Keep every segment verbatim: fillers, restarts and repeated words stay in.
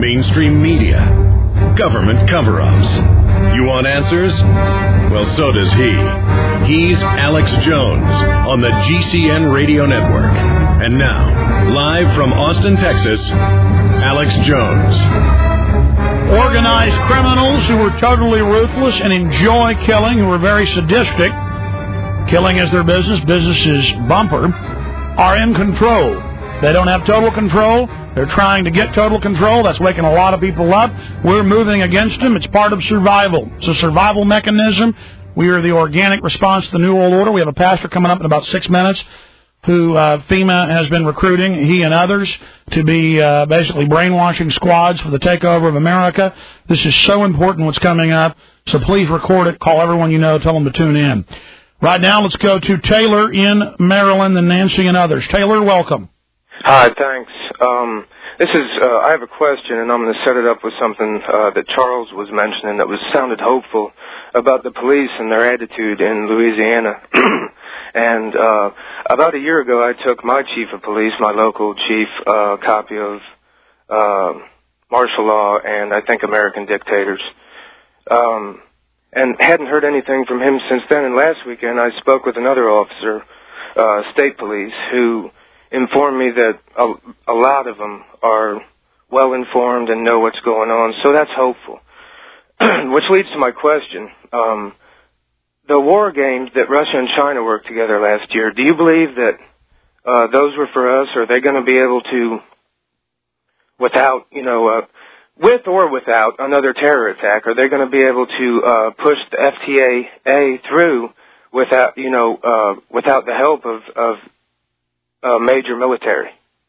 mainstream media, government cover-ups. You want answers? Well, so does he. He's Alex Jones on the G C N Radio Network. And now, live from Austin, Texas, Alex Jones. Organized criminals who are totally ruthless and enjoy killing, who are very sadistic, killing is their business, business is bumper, are in control. They don't have total control. They're trying to get total control. That's waking a lot of people up. We're moving against them. It's part of survival. It's a survival mechanism. We are the organic response to the New World Order. We have a pastor coming up in about six minutes who uh, FEMA has been recruiting, he and others, to be uh, basically brainwashing squads for the takeover of America. This is so important what's coming up, so please record it. Call everyone you know. Tell them to tune in. Right now, let's go to Taylor in Maryland and Nancy and others. Taylor, welcome. Hi, thanks. Um, this is, uh, I have a question, and I'm going to set it up with something uh, that Charles was mentioning that was sounded hopeful about the police and their attitude in Louisiana. And uh, about a year ago, I took my chief of police, my local chief, a uh, copy of uh, martial law and I think American Dictators, um, and hadn't heard anything from him since then. And last weekend, I spoke with another officer, uh, state police, who informed me that a, a lot of them are well-informed and know what's going on, so that's hopeful. Which leads to my question. Um, the war games that Russia and China worked together last year, do you believe that uh, those were for us? Or are they going to be able to, without, you know, uh, with or without another terror attack, are they going to be able to uh, push the F T A A through without, you know, uh, without the help of, of Uh, major military?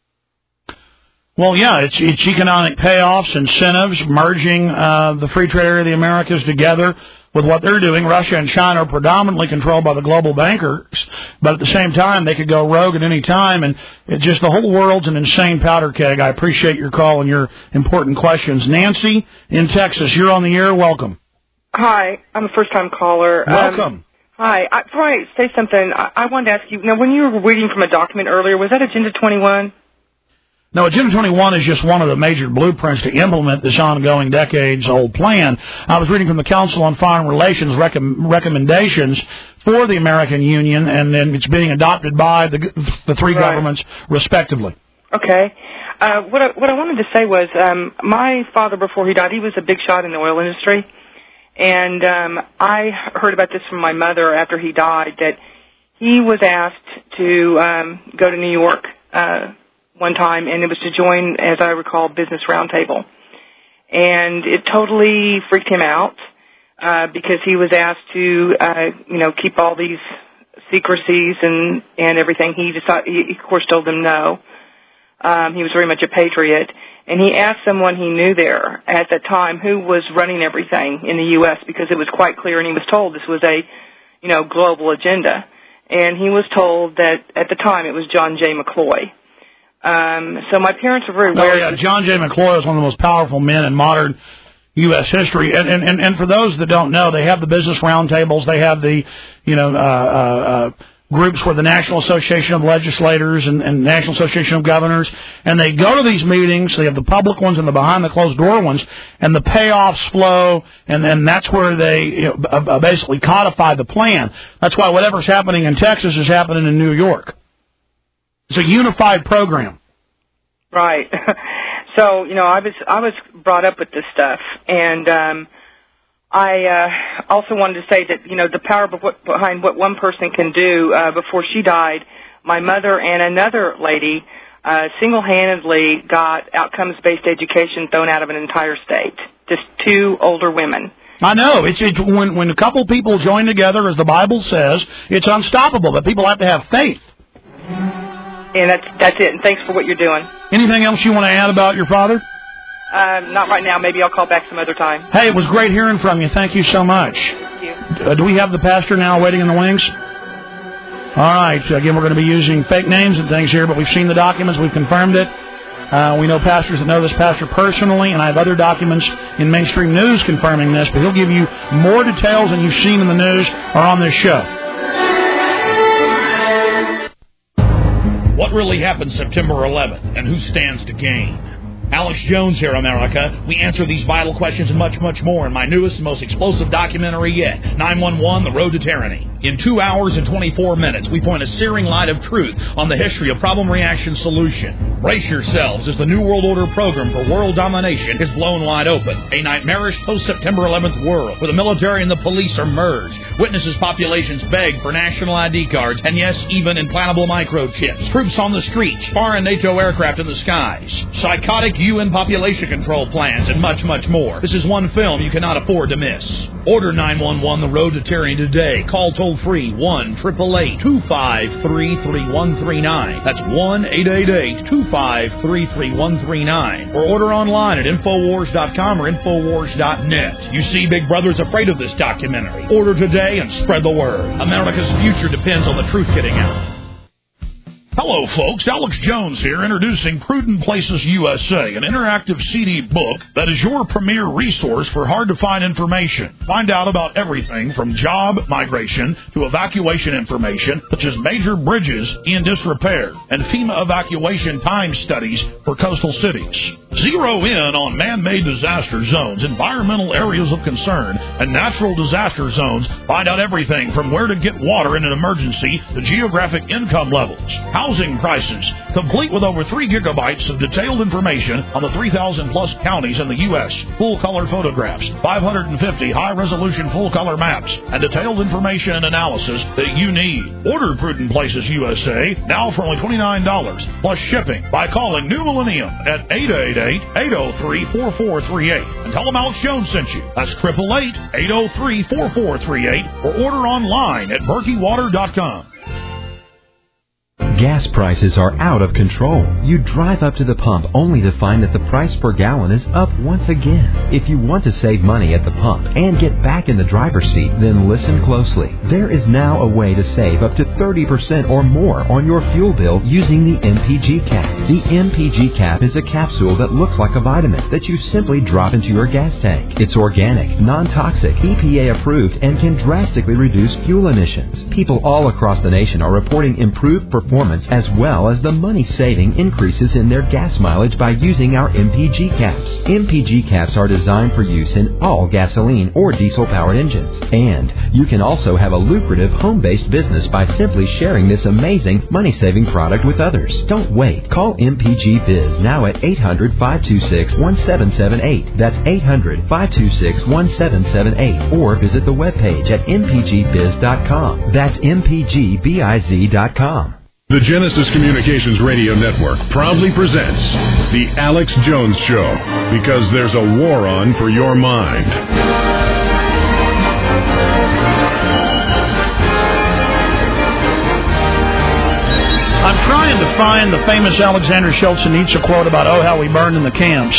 Well, yeah, it's, it's economic payoffs, incentives, merging uh, the free trade area of the Americas together with what they're doing. Russia and China are predominantly controlled by the global bankers, but at the same time, they could go rogue at any time, and it just the whole world's an insane powder keg. I appreciate your call and your important questions. Nancy in Texas, you're on the air. Welcome. Hi, I'm a first-time caller. Welcome. Um, Hi. I, before I say something, I, I wanted to ask you, now, when you were reading from a document earlier, was that Agenda twenty-one? No, Agenda twenty-one is just one of the major blueprints to implement this ongoing decades-old plan. I was reading from the Council on Foreign Relations rec- recommendations for the American Union, and then it's being adopted by the, the three right. governments, respectively. Okay. Uh, what, I, what I wanted to say was, um, my father, before he died, he was a big shot in the oil industry. And um, I heard about this from my mother after he died, that he was asked to um, go to New York uh, one time, and it was to join, as I recall, Business Roundtable. And it totally freaked him out uh, because he was asked to, uh, you know, keep all these secrecies and, and everything. He decided, he, of course, told them no. Um, he was very much a patriot. And he asked someone he knew there at that time who was running everything in the U S because it was quite clear, and he was told this was a, you know, global agenda. And he was told that at the time it was John J. McCloy. Um, so my parents were very aware. Oh, yeah, John J. McCloy is one of the most powerful men in modern U S history. And, and, and for those that don't know, they have the business roundtables. They have the, you know, uh, uh, uh groups where the National Association of Legislators and, and National Association of Governors, and they go to these meetings. They have the public ones and the behind-the-closed-door ones, and the payoffs flow, and then that's where they you know, uh, basically codify the plan. That's why whatever's happening in Texas is happening in New York. It's a unified program. Right. So, you know, I was I was brought up with this stuff, and um I uh, also wanted to say that, you know, the power behind what one person can do. Uh, before she died, my mother and another lady uh, single-handedly got outcomes-based education thrown out of an entire state. Just two older women. I know. It's, it's when, when a couple people join together, as the Bible says, it's unstoppable, but people have to have faith. And that's, that's it, and thanks for what you're doing. Anything else you want to add about your father? Um, not right now. Maybe I'll call back some other time. Hey, it was great hearing from you. Thank you so much. Thank you. Uh, do we have the pastor now waiting in the wings? All right. Again, we're going to be using fake names and things here, but we've seen the documents. We've confirmed it. Uh, we know pastors that know this pastor personally, and I have other documents in mainstream news confirming this, but he'll give you more details than you've seen in the news or on this show. What really happened September eleventh, and who stands to gain? Alex Jones here, America. We answer these vital questions and much, much more in my newest and most explosive documentary yet, nine one one, The Road to Tyranny. In two hours and twenty-four minutes, we point a searing light of truth on the history of problem-reaction solution. Brace yourselves as the New World Order program for world domination is blown wide open. A nightmarish post-September eleventh world where the military and the police are merged. Witnesses populations beg for national I D cards and, yes, even implantable microchips. Troops on the streets, foreign NATO aircraft in the skies. Psychotic U N population control plans, and much, much more. This is one film you cannot afford to miss. Order nine one one The Road to Tyranny today. Call toll-free one eight eight eight, two five three, three one three nine. That's one eight eight eight, two five three, three one three nine. Or order online at Infowars dot com or Infowars dot net. You see, Big Brother's afraid of this documentary. Order today and spread the word. America's future depends on the truth getting out. Hello, folks. Alex Jones here, introducing Prudent Places U S A, an interactive C D book that is your premier resource for hard-to-find information. Find out about everything from job migration to evacuation information, such as major bridges in disrepair and FEMA evacuation time studies for coastal cities. Zero in on man-made disaster zones, environmental areas of concern, and natural disaster zones. Find out everything from where to get water in an emergency to geographic income levels, housing prices, complete with over three gigabytes of detailed information on the three thousand plus counties in the U S, full-color photographs, five hundred fifty high-resolution full-color maps, and detailed information and analysis that you need. Order Prudent Places U S A now for only twenty-nine dollars plus shipping by calling New Millennium at eight eight eight, eight oh three, four four three eight and tell them Alex Jones sent you. That's eight eight eight, eight oh three, four four three eight or order online at berkey water dot com. Gas prices are out of control. You drive up to the pump only to find that the price per gallon is up once again. If you want to save money at the pump and get back in the driver's seat, then listen closely. There is now a way to save up to thirty percent or more on your fuel bill using the M P G cap. The M P G cap is a capsule that looks like a vitamin that you simply drop into your gas tank. It's organic, non-toxic, E P A approved, and can drastically reduce fuel emissions. People all across the nation are reporting improved performance as well as the money-saving increases in their gas mileage by using our M P G caps. M P G caps are designed for use in all gasoline or diesel-powered engines. And you can also have a lucrative home-based business by simply sharing this amazing money-saving product with others. Don't wait. Call M P G Biz now at eight hundred, five two six, one seven seven eight. That's eight hundred, five two six, one seven seven eight. Or visit the webpage at m p g biz dot com. That's m p g biz dot com. The Genesis Communications Radio Network proudly presents The Alex Jones Show, because there's a war on for your mind. I'm trying to find the famous Alexander Solzhenitsyn quote about, oh, how we burned in the camps.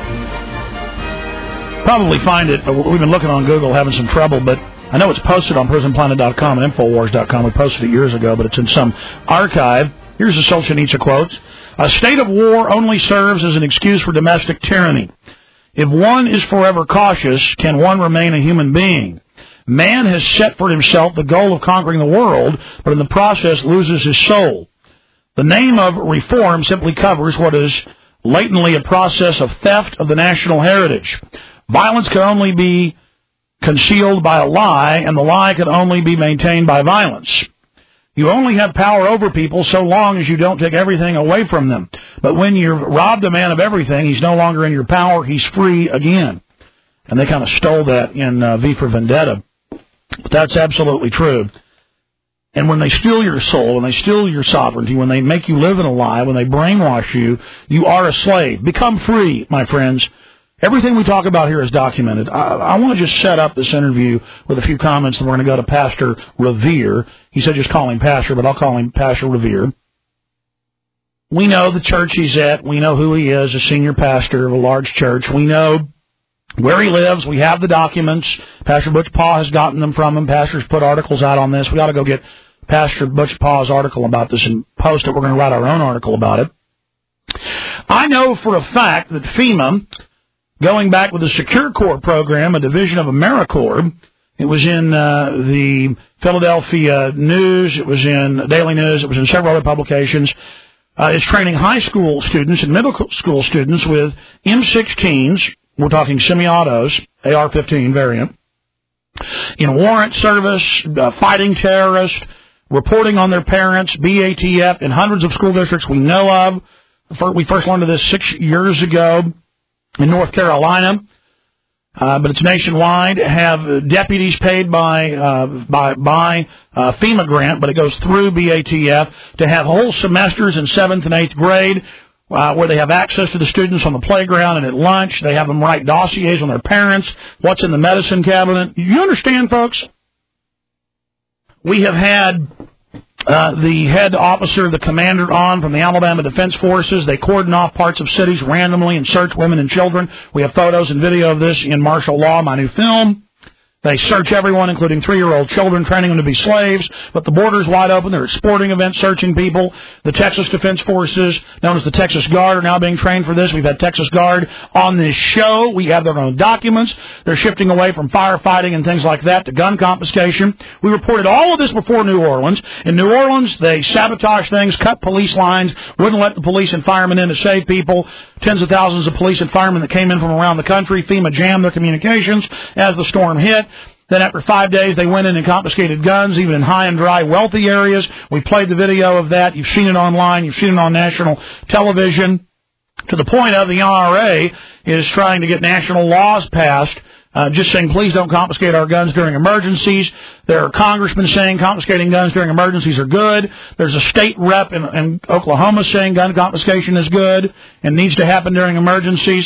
Probably find it. We've been looking on Google, having some trouble, but I know it's posted on prison planet dot com and Infowars dot com. We posted it years ago, but it's in some archive. Here's a Solzhenitsyn quote. A state of war only serves as an excuse for domestic tyranny. If one is forever cautious, can one remain a human being? Man has set for himself the goal of conquering the world, but in the process loses his soul. The name of reform simply covers what is latently a process of theft of the national heritage. Violence can only be concealed by a lie, and the lie can only be maintained by violence. You only have power over people so long as you don't take everything away from them. But when you've robbed a man of everything, he's no longer in your power, he's free again. And they kind of stole that in uh, V for Vendetta. But that's absolutely true. And when they steal your soul, when they steal your sovereignty, when they make you live in a lie, when they brainwash you, you are a slave. Become free, my friends. Everything we talk about here is documented. I, I want to just set up this interview with a few comments, and we're going to go to Pastor Revere. He said just call him Pastor, but I'll call him Pastor Revere. We know the church he's at. We know who he is, a senior pastor of a large church. We know where he lives. We have the documents. Pastor Butch Paw has gotten them from him. Pastors put articles out on this. We ought to go get Pastor Butch Paw's article about this and post it. We're going to write our own article about it. I know for a fact that FEMA, going back with the Secure Corps program, a division of AmeriCorps, it was in uh, the Philadelphia News, it was in Daily News, it was in several other publications. uh, is training high school students and middle school students with M sixteens. We're talking semi-autos, A R fifteen variant, in warrant service, uh, fighting terrorists, reporting on their parents, B A T F, in hundreds of school districts we know of. We first learned of this six years ago in North Carolina, uh, but it's nationwide. Have deputies paid by uh, by by uh, FEMA grant, but it goes through B A T F to have whole semesters in seventh and eighth grade, Uh, where they have access to the students on the playground and at lunch. They have them write dossiers on their parents, what's in the medicine cabinet. You understand, folks? We have had uh, the head officer, the commander on from the Alabama Defense Forces. They cordon off parts of cities randomly and search women and children. We have photos and video of this in Martial Law, my new film. They search everyone, including three-year-old children, training them to be slaves. But the border's wide open. They're at sporting events searching people. The Texas Defense Forces, known as the Texas Guard, are now being trained for this. We've had Texas Guard on this show. We have their own documents. They're shifting away from firefighting and things like that to gun confiscation. We reported all of this before New Orleans. In New Orleans, they sabotaged things, cut police lines, wouldn't let the police and firemen in to save people. Tens of thousands of police and firemen that came in from around the country. FEMA jammed their communications as the storm hit. Then after five days, they went in and confiscated guns, even in high and dry, wealthy areas. We played the video of that. You've seen it online. You've seen it on national television. To the point of the N R A is trying to get national laws passed, uh, just saying, please don't confiscate our guns during emergencies. There are congressmen saying confiscating guns during emergencies are good. There's a state rep in, in Oklahoma saying gun confiscation is good and needs to happen during emergencies.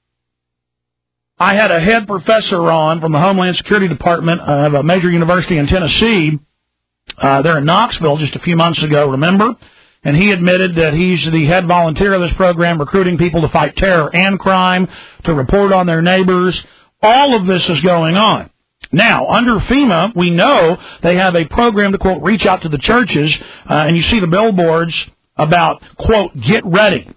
I had a head professor on from the Homeland Security Department of a major university in Tennessee. Uh, they're in Knoxville just a few months ago, remember? And he admitted that he's the head volunteer of this program, recruiting people to fight terror and crime, to report on their neighbors. All of this is going on. Now, under FEMA, we know they have a program to, quote, reach out to the churches, uh, and you see the billboards about, quote, get ready.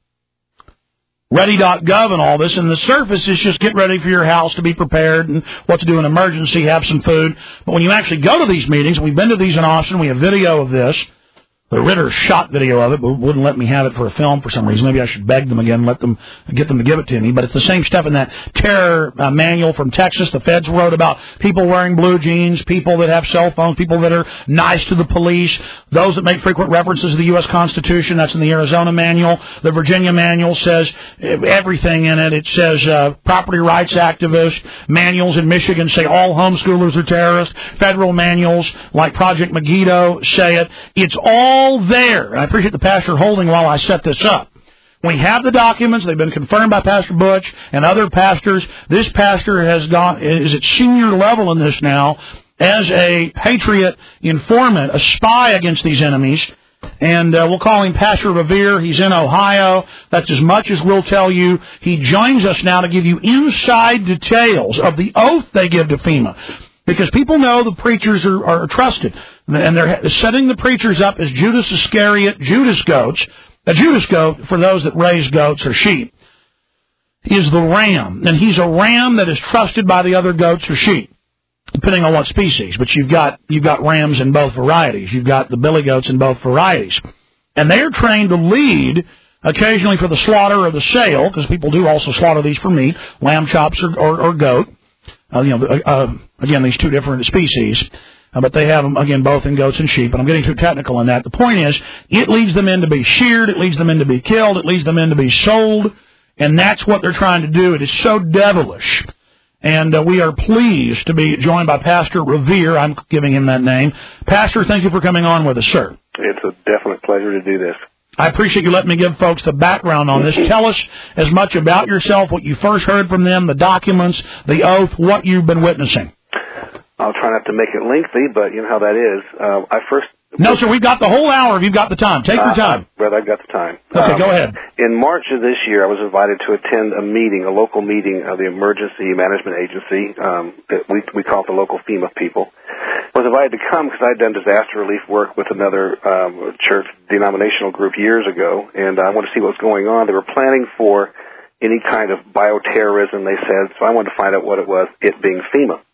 ready dot gov and all this, and the surface is just get ready for your house to be prepared and what to do in an emergency, have some food. But when you actually go to these meetings, we've been to these in Austin, we have video of this. The Ritter shot video of it, but wouldn't let me have it for a film for some reason. Maybe I should beg them again, let them get them to give it to me. But it's the same stuff in that terror uh, manual from Texas. The feds wrote about people wearing blue jeans, people that have cell phones, people that are nice to the police, those that make frequent references to the U S Constitution. That's in the Arizona manual. The Virginia manual says everything in it. It says uh, property rights activists. Manuals in Michigan say all homeschoolers are terrorists. Federal manuals like Project Megiddo say it. It's all there. And I appreciate the pastor holding while I set this up. We have the documents. They've been confirmed by Pastor Butch and other pastors. This pastor has gone, is at senior level in this now, as a patriot informant, a spy against these enemies. And uh, we'll call him Pastor Revere. He's in Ohio. That's as much as we'll tell you. He joins us now to give you inside details of the oath they give to FEMA. Because people know the preachers are, are trusted. And they're setting the preachers up as Judas Iscariot, Judas goats. A Judas goat, for those that raise goats or sheep, is the ram. And he's a ram that is trusted by the other goats or sheep, depending on what species. But you've got you've got rams in both varieties. You've got the billy goats in both varieties. And they are trained to lead occasionally for the slaughter or the sale, because people do also slaughter these for meat, lamb chops or, or, or goat. Uh, you know, uh, again, these two different species, uh, but they have them, again, both in goats and sheep, and I'm getting too technical on that. The point is, it leads them in to be sheared, it leads them in to be killed, it leads them in to be sold, and that's what they're trying to do. It is so devilish, and uh, we are pleased to be joined by Pastor Revere. I'm giving him that name. Pastor, thank you for coming on with us, sir. It's a definite pleasure to do this. I appreciate you letting me give folks the background on this. Tell us as much about yourself, what you first heard from them, the documents, the oath, what you've been witnessing. I'll try not to make it lengthy, but you know how that is. Uh, I first... No, sir, we've got the whole hour if you've got the time. Take your time. Uh, brother, I've got the time. Okay, um, go ahead. In March of this year, I was invited to attend a meeting, a local meeting of the Emergency Management Agency. Um, that we, we call it the local FEMA people. I was invited to come because I had done disaster relief work with another um, church denominational group years ago, and I wanted to see what was going on. They were planning for any kind of bioterrorism, they said, so I wanted to find out what it was, it being FEMA.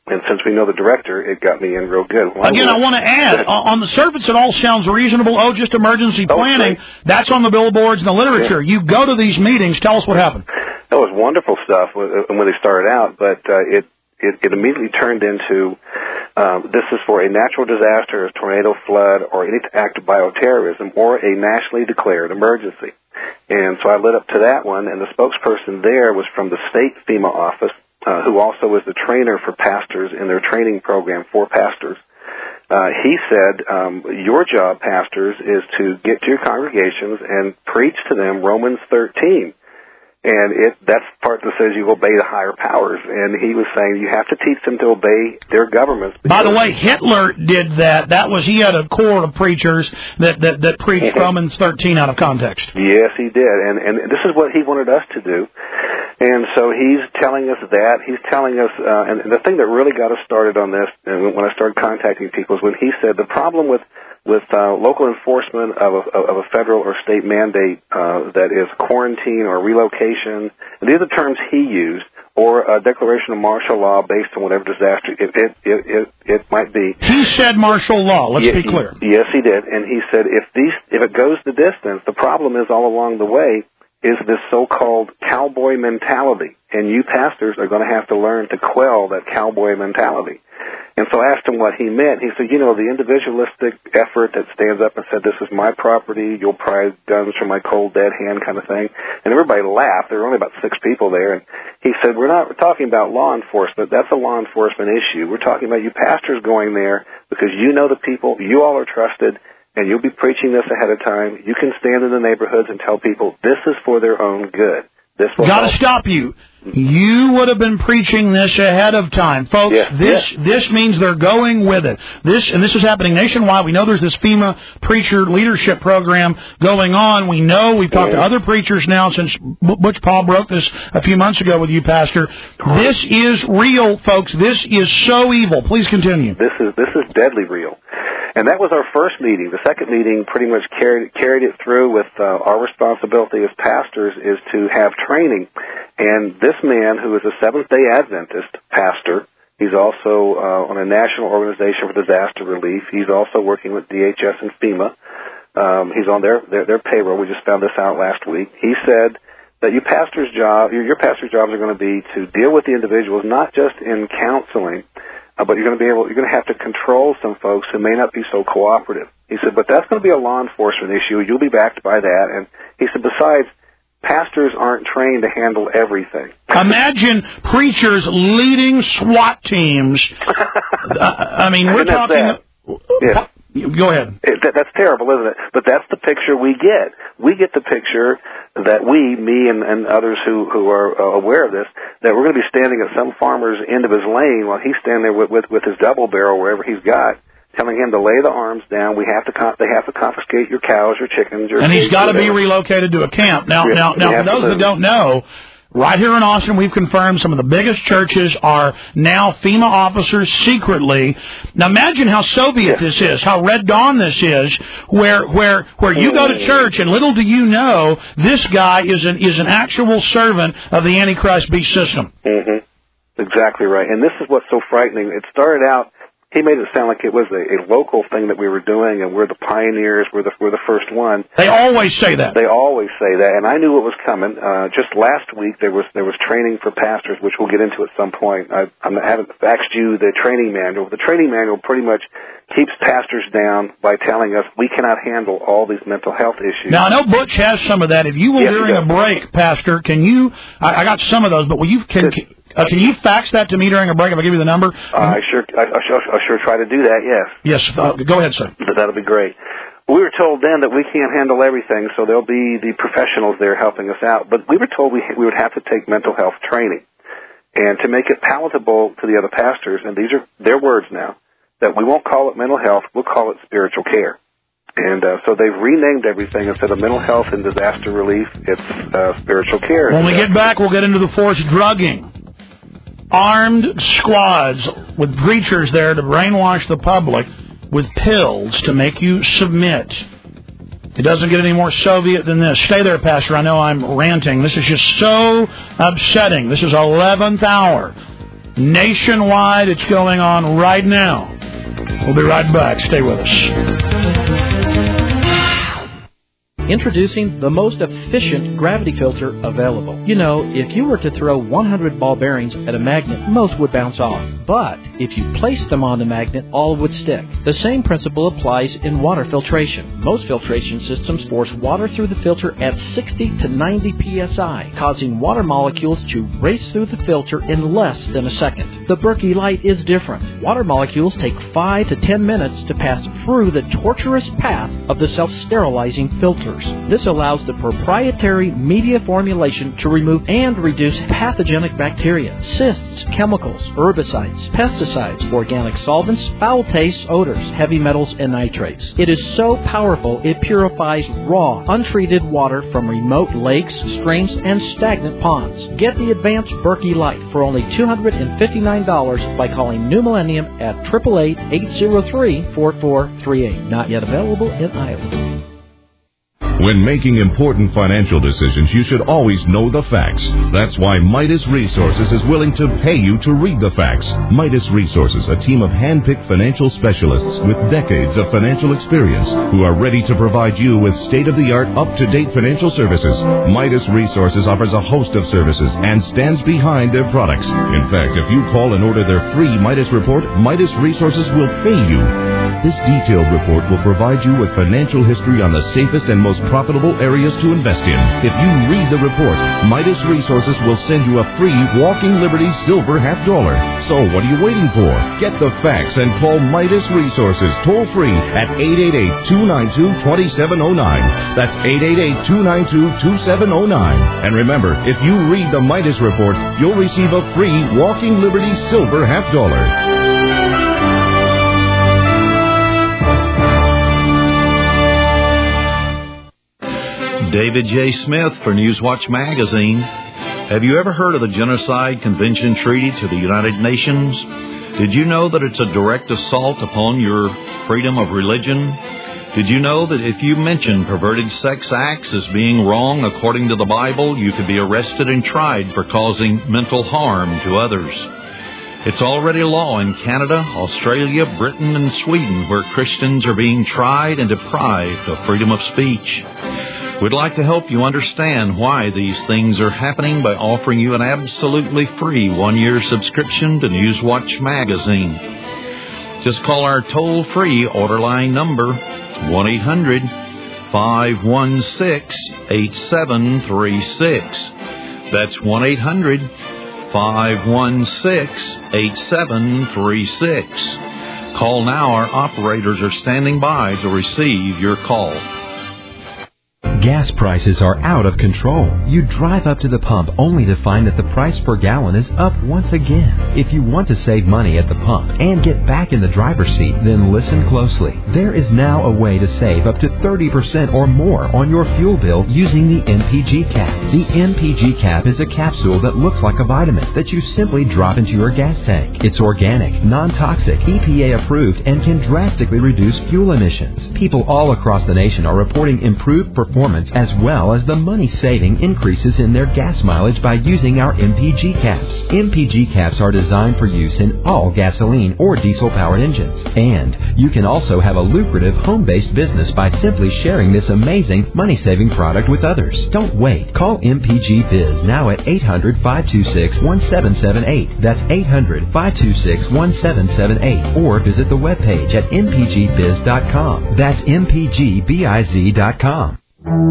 And since we know the director, it got me in real good. Well, Again, I want to add, on the surface it all sounds reasonable. Oh, just emergency planning. Oh, that's on the billboards and the literature. Yeah. You go to these meetings. Tell us what happened. That was wonderful stuff when they started out, but uh, it, it, it immediately turned into um, this is for a natural disaster, a tornado, flood, or any act of bioterrorism, or a nationally declared emergency. And so I lit up to that one, and the spokesperson there was from the state FEMA office, Uh, who also was the trainer for pastors in their training program for pastors. Uh, he said, um, your job, pastors, is to get to your congregations and preach to them Romans thirteen. And it that's the part that says you obey the higher powers. And he was saying you have to teach them to obey their governments. By the way, Hitler did that. That was he had a core of preachers that, that, that preached mm-hmm. Romans thirteen out of context. Yes, he did. And, and this is what he wanted us to do. And so he's telling us that. He's telling us, uh, and the thing that really got us started on this, and when I started contacting people, is when he said the problem with with uh, local enforcement of a, of a federal or state mandate uh, that is quarantine or relocation, and these are the terms he used, or a declaration of martial law based on whatever disaster it it it, it, it might be. He said martial law. Let's yeah, be clear. He, yes, he did, and he said if these if it goes the distance, the problem is all along the way is this so-called cowboy mentality, and you pastors are going to have to learn to quell that cowboy mentality. And so I asked him what he meant. He said, you know, the individualistic effort that stands up and said, this is my property, you'll pry guns from my cold, dead hand kind of thing. And everybody laughed. There were only about six people there. And he said, we're not we're talking about law enforcement. That's a law enforcement issue. We're talking about you pastors going there because you know the people, you all are trusted, and you'll be preaching this ahead of time. You can stand in the neighborhoods and tell people this is for their own good. This will Got to stop you. You would have been preaching this ahead of time, folks. Yeah, this yeah. this means they're going with it. This and this is happening nationwide. We know there's this FEMA preacher leadership program going on. We know we've talked yeah. to other preachers now since Butch Paul broke this a few months ago with you, Pastor. This is real, folks. This is so evil. Please continue. This is this is deadly real. And that was our first meeting. The second meeting pretty much carried carried it through with uh, our responsibility as pastors is to have training. And this man, who is a Seventh-day Adventist pastor, he's also uh, on a national organization for disaster relief. He's also working with D H S and FEMA. Um, he's on their, their their payroll. We just found this out last week. He said that you pastors' job, your, your pastor's jobs are going to be to deal with the individuals, not just in counseling, Uh, but you're going to be able, you're going to have to control some folks who may not be so cooperative. He said, but that's going to be a law enforcement issue. You'll be backed by that. And he said, besides, pastors aren't trained to handle everything. Imagine preachers leading SWAT teams. uh, I mean, we're talking. Yeah. Go ahead. It, that, that's terrible, isn't it? But that's the picture we get. We get the picture that we, me and, and others who, who are uh, aware of this, that we're going to be standing at some farmer's end of his lane while he's standing there with, with, with his double barrel, wherever he's got, telling him to lay the arms down. We have to, con- they have to confiscate your cows, your chickens, your and he's got to be whatever. relocated to a camp. Now, yeah, now, now, for those that don't know, right here in Austin, we've confirmed some of the biggest churches are now FEMA officers secretly. Now, imagine how Soviet yeah. this is, how Red Dawn this is, where where where you go to church and little do you know this guy is an is an actual servant of the Antichrist beast system. Mm-hmm. Exactly right. And this is what's so frightening. It started out. He made it sound like it was a, a local thing that we were doing, and we're the pioneers, we're the, we're the first one. They always say that. They always say that, and I knew what was coming. Uh, just last week, there was there was training for pastors, which we'll get into at some point. I, I haven't faxed you the training manual. The training manual pretty much keeps pastors down by telling us we cannot handle all these mental health issues. Now, I know Butch has some of that. If you will, yes, during a break, Pastor, can you, I, I got some of those, but will you, can, can Uh, can you fax that to me during a break if I give you the number? Uh, I sure, I, I sure, I sure try to do that. Yes. Yes. Uh, go ahead, sir. That'll be great. We were told then that we can't handle everything, so there'll be the professionals there helping us out. But we were told we we would have to take mental health training, and to make it palatable to the other pastors, and these are their words now, that we won't call it mental health, we'll call it spiritual care. And uh, so they've renamed everything. Instead of mental health and disaster relief, it's uh, spiritual care. When we get back, we'll get into the forced drugging. Armed squads with preachers there to brainwash the public with pills to make you submit. It doesn't get any more Soviet than this. Stay there, Pastor. I know I'm ranting. This is just so upsetting. This is eleventh hour. Nationwide, it's going on right now. We'll be right back. Stay with us. Introducing the most efficient gravity filter available. You know, if you were to throw one hundred ball bearings at a magnet, most would bounce off. But if you placed them on the magnet, all would stick. The same principle applies in water filtration. Most filtration systems force water through the filter at sixty to ninety P S I, causing water molecules to race through the filter in less than a second. The Berkey Light is different. Water molecules take five to ten minutes to pass through the tortuous path of the self-sterilizing filters. This allows the proprietary media formulation to remove and reduce pathogenic bacteria, cysts, chemicals, herbicides, pesticides, organic solvents, foul tastes, odors, heavy metals, and nitrates. It is so powerful it purifies raw, untreated water from remote lakes, streams, and stagnant ponds. Get the advanced Berkey Light for only two hundred fifty-nine dollars by calling New Millennium at eight eight eight, eight zero three, four four three eight. Not yet available in Iowa. When making important financial decisions, you should always know the facts. That's why Midas Resources is willing to pay you to read the facts. Midas Resources, a team of hand-picked financial specialists with decades of financial experience who are ready to provide you with state-of-the-art, up-to-date financial services. Midas Resources offers a host of services and stands behind their products. In fact, if you call and order their free Midas report, Midas Resources will pay you. This detailed report will provide you with financial history on the safest and most profitable areas to invest in. If you read the report, Midas Resources will send you a free Walking Liberty Silver half dollar. So what are you waiting for? Get the facts and call Midas Resources toll free at eight eight eight, two nine two, two seven zero nine. That's eight eight eight, two nine two, two seven zero nine. And remember, if you read the Midas report, you'll receive a free Walking Liberty Silver half dollar. David J. Smith for Newswatch Magazine. Have you ever heard of the Genocide Convention Treaty to the United Nations? Did you know that it's a direct assault upon your freedom of religion? Did you know that if you mention perverted sex acts as being wrong according to the Bible, you could be arrested and tried for causing mental harm to others? It's already law in Canada, Australia, Britain, and Sweden, where Christians are being tried and deprived of freedom of speech. We'd like to help you understand why these things are happening by offering you an absolutely free one-year subscription to Newswatch Magazine. Just call our toll-free order line number, one eight hundred, five one six, eight seven three six. That's one eight hundred, five one six, eight seven three six. Call now. Our operators are standing by to receive your call. Gas prices are out of control. You drive up to the pump only to find that the price per gallon is up once again. If you want to save money at the pump and get back in the driver's seat, then listen closely. There is now a way to save up to thirty percent or more on your fuel bill using the M P G cap. The M P G cap is a capsule that looks like a vitamin that you simply drop into your gas tank. It's organic, non-toxic, E P A approved, and can drastically reduce fuel emissions. People all across the nation are reporting improved performance as well as the money-saving increases in their gas mileage by using our M P G caps. M P G caps are designed for use in all gasoline or diesel-powered engines. And you can also have a lucrative home-based business by simply sharing this amazing money-saving product with others. Don't wait. Call M P G Biz now at eight hundred, five two six, one seven seven eight. That's eight hundred, five two six, one seven seven eight. Or visit the webpage at m p g biz dot com. That's m p g biz dot com.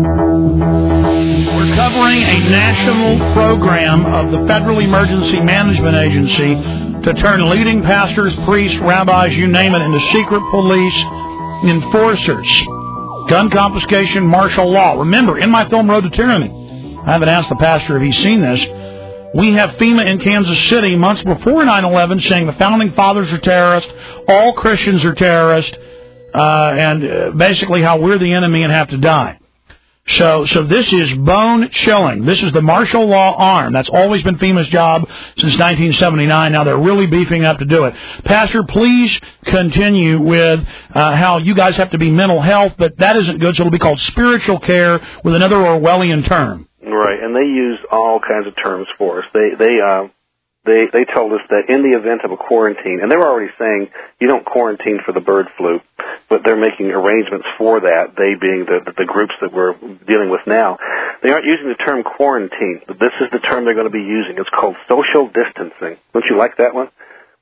We're covering a national program of the Federal Emergency Management Agency to turn leading pastors, priests, rabbis, you name it, into secret police enforcers. Gun confiscation, martial law. Remember, in my film Road to Tyranny, I haven't asked the pastor if he's seen this. We have FEMA in Kansas City months before nine eleven saying the Founding Fathers are terrorists, all Christians are terrorists, uh, and uh, basically how we're the enemy and have to die. So, so this is bone-chilling. This is the martial law arm. That's always been FEMA's job since nineteen seventy-nine. Now they're really beefing up to do it. Pastor, please continue with uh, how you guys have to be mental health, but that isn't good, so it'll be called spiritual care with another Orwellian term. Right, and they use all kinds of terms for us. They, they, uh, they, they told us that in the event of a quarantine, and they were already saying you don't quarantine for the bird flu, but they're making arrangements for that, they being the, the groups that we're dealing with now. They aren't using the term quarantine, but this is the term they're going to be using. It's called social distancing. Don't you like that one?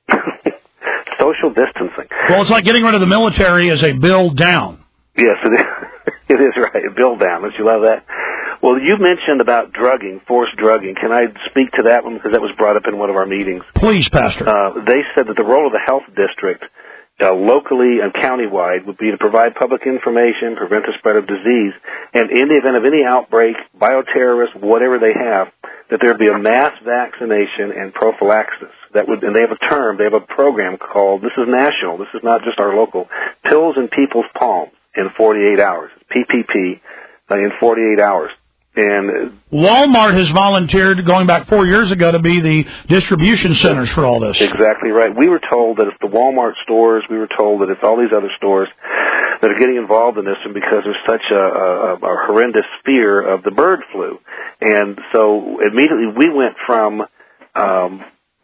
Social distancing. Well, it's like getting rid of the military as a build down. Yes, it is. It is right, a build down. Don't you love that? Well, you mentioned about drugging, forced drugging. Can I speak to that one because that was brought up in one of our meetings? Please, Pastor. Uh, they said that the role of the health district, uh, locally and countywide, would be to provide public information, prevent the spread of disease, and in the event of any outbreak, bioterrorists, whatever they have, that there would be a mass vaccination and prophylaxis. That would, and they have a term, they have a program called, this is national, this is not just our local, Pills in People's Palms in forty-eight hours, P P P, uh, in forty-eight hours. And Walmart has volunteered, going back four years ago, to be the distribution centers for all this. Exactly right. We were told that it's the Walmart stores. We were told that it's all these other stores that are getting involved in this, and because there's such a, a, a horrendous fear of the bird flu. And so immediately we went from um,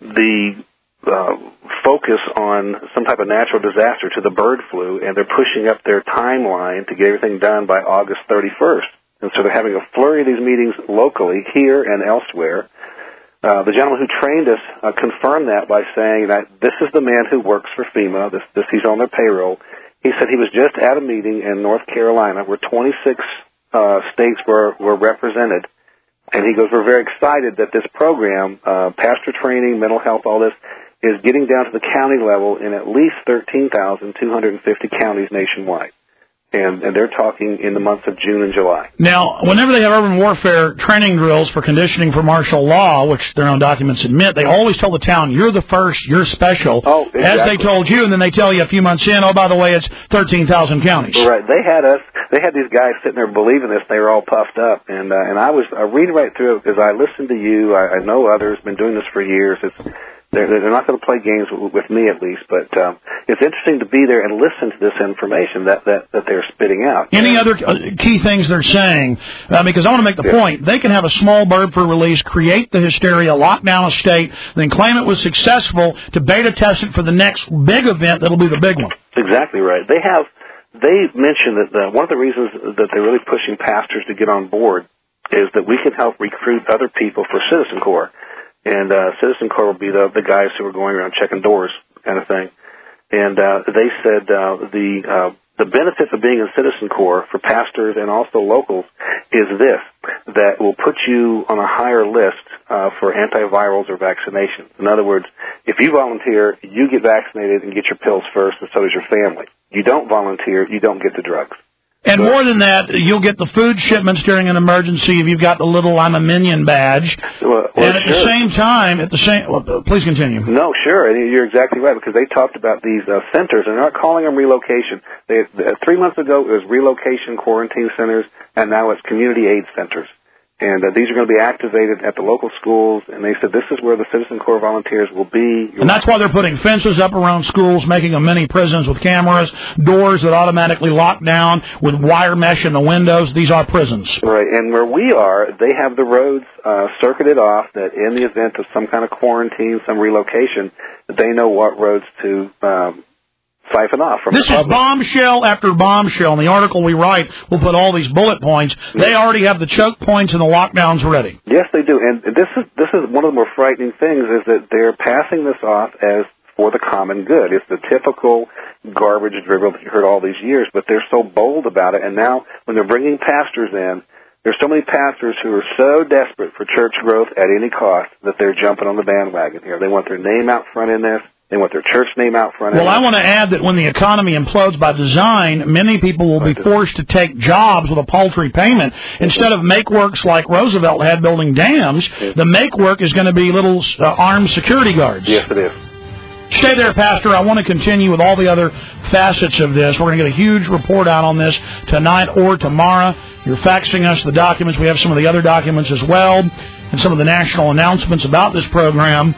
the uh, focus on some type of natural disaster to the bird flu, and they're pushing up their timeline to get everything done by August thirty-first. And so they're having a flurry of these meetings locally, here and elsewhere. Uh, the gentleman who trained us uh, confirmed that by saying that this is the man who works for FEMA. This, this, he's on their payroll. He said he was just at a meeting in North Carolina where twenty-six uh, states were, were represented. And he goes, we're very excited that this program, uh, pastor training, mental health, all this, is getting down to the county level in at least thirteen thousand two hundred fifty counties nationwide. And, and they're talking in the months of June and July. Now, whenever they have urban warfare training drills for conditioning for martial law, which their own documents admit, they always tell the town, you're the first, you're special, oh, exactly. as they told you, and then they tell you a few months in, oh, by the way, it's thirteen thousand counties. Right. They had us, they had these guys sitting there believing this. They were all puffed up. And uh, and I was uh, reading right through it because I listened to you. I, I know others, been doing this for years. It's They're, they're not going to play games with, with me, at least, but um, it's interesting to be there and listen to this information that, that, that they're spitting out. Any other key things they're saying? Uh, because I want to make the yeah. point. They can have a small bird flu release, create the hysteria, lock down a state, then claim it was successful to beta test it for the next big event that'll be the big one. Exactly right. They have. They mentioned that the, one of the reasons that they're really pushing pastors to get on board is that we can help recruit other people for Citizen Corps. And uh, Citizen Corps will be the, the guys who are going around checking doors, kind of thing. And uh, they said uh, the uh, the benefits of being in Citizen Corps for pastors and also locals is this, that will put you on a higher list uh, for antivirals or vaccinations. In other words, if you volunteer, you get vaccinated and get your pills first, and so does your family. You don't volunteer, you don't get the drugs. And more than that, you'll get the food shipments during an emergency if you've got the little I'm a Minion badge. Well, well, and at sure. the same time, at the same, well, please continue. No, sure, and you're exactly right, because they talked about these uh, centers, and they're not calling them relocation. They, uh, three months ago, it was relocation quarantine centers, and now it's community aid centers. And uh, these are going to be activated at the local schools, and they said this is where the Citizen Corps volunteers will be. And that's why they're putting fences up around schools, making them mini prisons with cameras, doors that automatically lock down with wire mesh in the windows. These are prisons. Right, and where we are, they have the roads uh, circuited off that in the event of some kind of quarantine, some relocation, they know what roads to um, siphon off from. This is bombshell after bombshell. In the article we write, we'll put all these bullet points. They already have the choke points and the lockdowns ready. Yes, they do. And this is this is one of the more frightening things is that they're passing this off as for the common good. It's the typical garbage dribble that you heard all these years, but they're so bold about it. And now when they're bringing pastors in, there's so many pastors who are so desperate for church growth at any cost that they're jumping on the bandwagon here. They want their name out front in this. They want their church name out front. Well, I want to add that when the economy implodes by design, many people will be forced to take jobs with a paltry payment. Instead of make-works like Roosevelt had building dams, the make-work is going to be little uh, armed security guards. Yes, it is. Stay there, Pastor. I want to continue with all the other facets of this. We're going to get a huge report out on this tonight or tomorrow. You're faxing us the documents. We have some of the other documents as well and some of the national announcements about this program.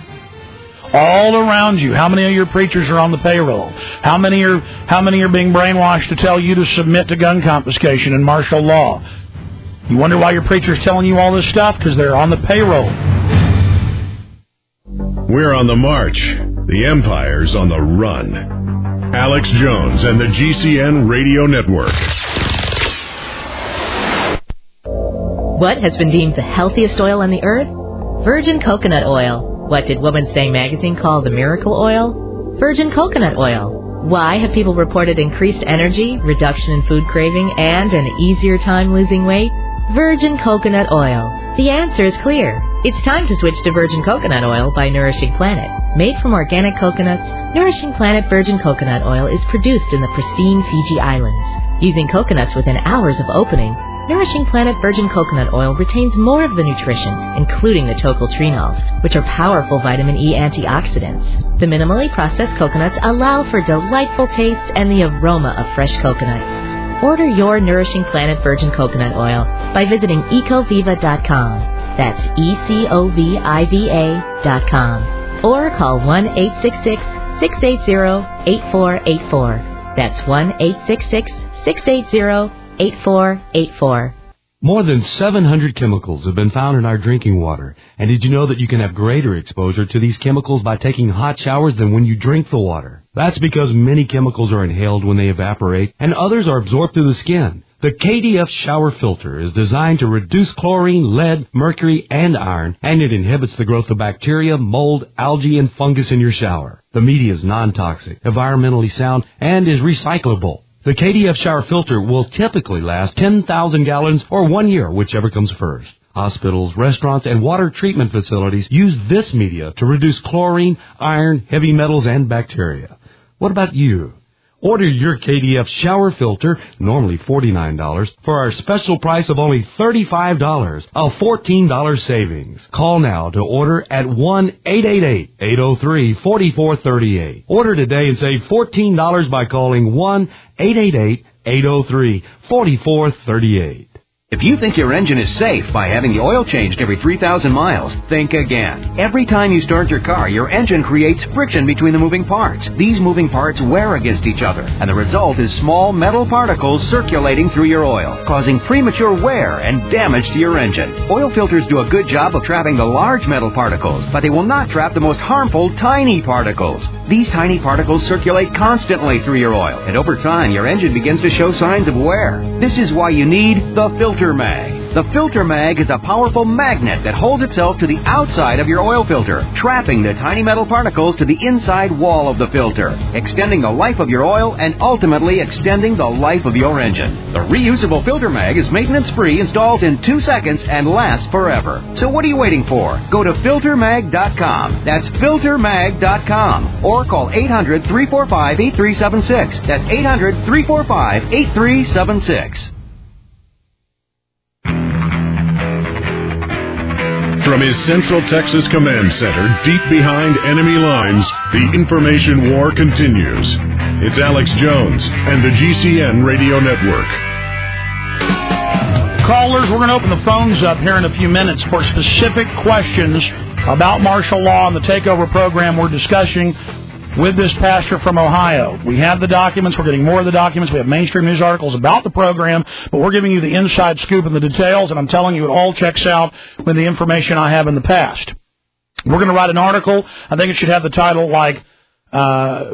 All around you, how many of your preachers are on the payroll? How many are how many are being brainwashed to tell you to submit to gun confiscation and martial law? You wonder why your preacher's telling you all this stuff? Because they're on the payroll. We're on the march. The empire's on the run. Alex Jones and the G C N Radio Network. What has been deemed the healthiest oil on the earth? Virgin coconut oil. What did Woman's Day magazine call the miracle oil? Virgin coconut oil. Why have people reported increased energy, reduction in food craving, and an easier time losing weight? Virgin coconut oil. The answer is clear. It's time to switch to Virgin Coconut Oil by Nourishing Planet. Made from organic coconuts, Nourishing Planet Virgin Coconut Oil is produced in the pristine Fiji Islands. Using coconuts within hours of opening, Nourishing Planet Virgin Coconut Oil retains more of the nutrition, including the tocotrienols, which are powerful vitamin E antioxidants. The minimally processed coconuts allow for delightful taste and the aroma of fresh coconuts. Order your Nourishing Planet Virgin Coconut Oil by visiting ecoviva dot com. That's E C O V I V A dot com. Or call one eight six six, six eight zero, eight four eight four. That's one eight six six, six eight zero, eight four eight four. More than seven hundred chemicals have been found in our drinking water. And did you know that you can have greater exposure to these chemicals by taking hot showers than when you drink the water? That's because many chemicals are inhaled when they evaporate, and others are absorbed through the skin. The K D F shower filter is designed to reduce chlorine, lead, mercury, and iron, and it inhibits the growth of bacteria, mold, algae, and fungus in your shower. The media is non-toxic, environmentally sound, and is recyclable. The K D F shower filter will typically last ten thousand gallons or one year, whichever comes first. Hospitals, restaurants, and water treatment facilities use this media to reduce chlorine, iron, heavy metals, and bacteria. What about you? Order your K D F shower filter, normally forty-nine dollars, for our special price of only thirty-five dollars, a fourteen dollars savings. Call now to order at one eight eight eight, eight oh three, four four three eight. Order today and save fourteen dollars by calling one eight eight eight, eight oh three, four four three eight. If you think your engine is safe by having the oil changed every three thousand miles, think again. Every time you start your car, your engine creates friction between the moving parts. These moving parts wear against each other, and the result is small metal particles circulating through your oil, causing premature wear and damage to your engine. Oil filters do a good job of trapping the large metal particles, but they will not trap the most harmful tiny particles. These tiny particles circulate constantly through your oil, and over time, your engine begins to show signs of wear. This is why you need the filter Mag. The Filter Mag is a powerful magnet that holds itself to the outside of your oil filter, trapping the tiny metal particles to the inside wall of the filter, extending the life of your oil and ultimately extending the life of your engine. The reusable Filter Mag is maintenance-free, installs in two seconds, and lasts forever. So what are you waiting for? Go to filter mag dot com. That's filter mag dot com. Or call eight hundred, three four five, eight three seven six. That's eight hundred, three four five, eight three seven six. From his Central Texas Command Center, deep behind enemy lines, the information war continues. It's Alex Jones and the G C N Radio Network. Callers, we're going to open the phones up here in a few minutes for specific questions about martial law and the takeover program we're discussing with this pastor from Ohio. We have the documents. We're getting more of the documents. We have mainstream news articles about the program, but we're giving you the inside scoop and the details, and I'm telling you it all checks out with the information I have in the past. We're going to write an article. I think it should have the title like uh,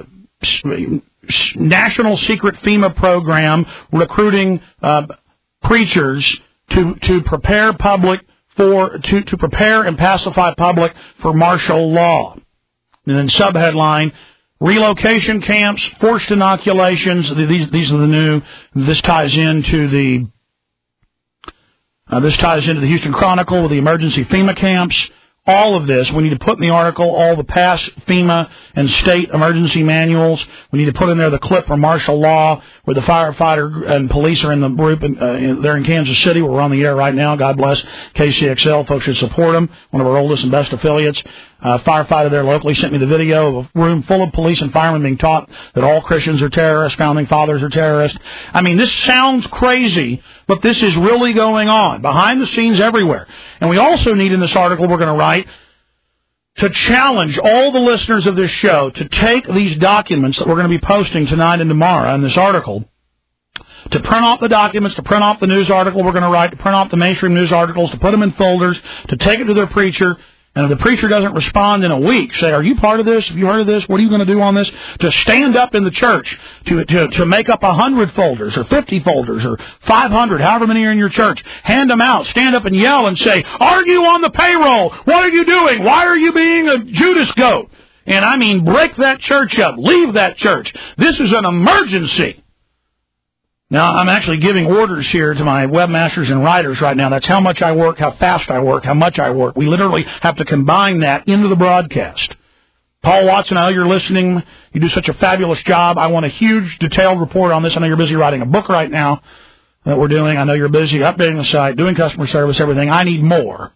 National Secret FEMA Program Recruiting uh, Preachers to, to prepare public for to, to prepare and pacify public for martial law. And then subheadline, relocation camps, forced inoculations. These, these are the new. This ties into the. Uh, this ties into the Houston Chronicle with the emergency FEMA camps. All of this, we need to put in the article all the past FEMA and state emergency manuals. We need to put in there the clip from martial law where the firefighter and police are in the group. In, uh, in, they're in Kansas City where we're on the air right now. God bless K C X L. Folks should support them. One of our oldest and best affiliates. Uh, firefighter there locally sent me the video of a room full of police and firemen being taught that all Christians are terrorists, founding fathers are terrorists. I mean, this sounds crazy, but this is really going on behind the scenes everywhere. And we also need in this article we're going to write to challenge all the listeners of this show to take these documents that we're going to be posting tonight and tomorrow in this article, to print off the documents, to print off the news article we're going to write, to print off the mainstream news articles, to put them in folders, to take it to their preacher, And if the preacher doesn't respond in a week, say, are you part of this? Have you heard of this? What are you going to do on this? To stand up in the church, to to, to make up one hundred folders or fifty folders or five hundred, however many are in your church. Hand them out. Stand up and yell and say, are you on the payroll? What are you doing? Why are you being a Judas goat? And I mean, break that church up. Leave that church. This is an emergency. Now, I'm actually giving orders here to my webmasters and writers right now. That's how much I work, how fast I work, how much I work. We literally have to combine that into the broadcast. Paul Watson, I know you're listening. You do such a fabulous job. I want a huge, detailed report on this. I know you're busy writing a book right now that we're doing. I know you're busy updating the site, doing customer service, everything. I need more.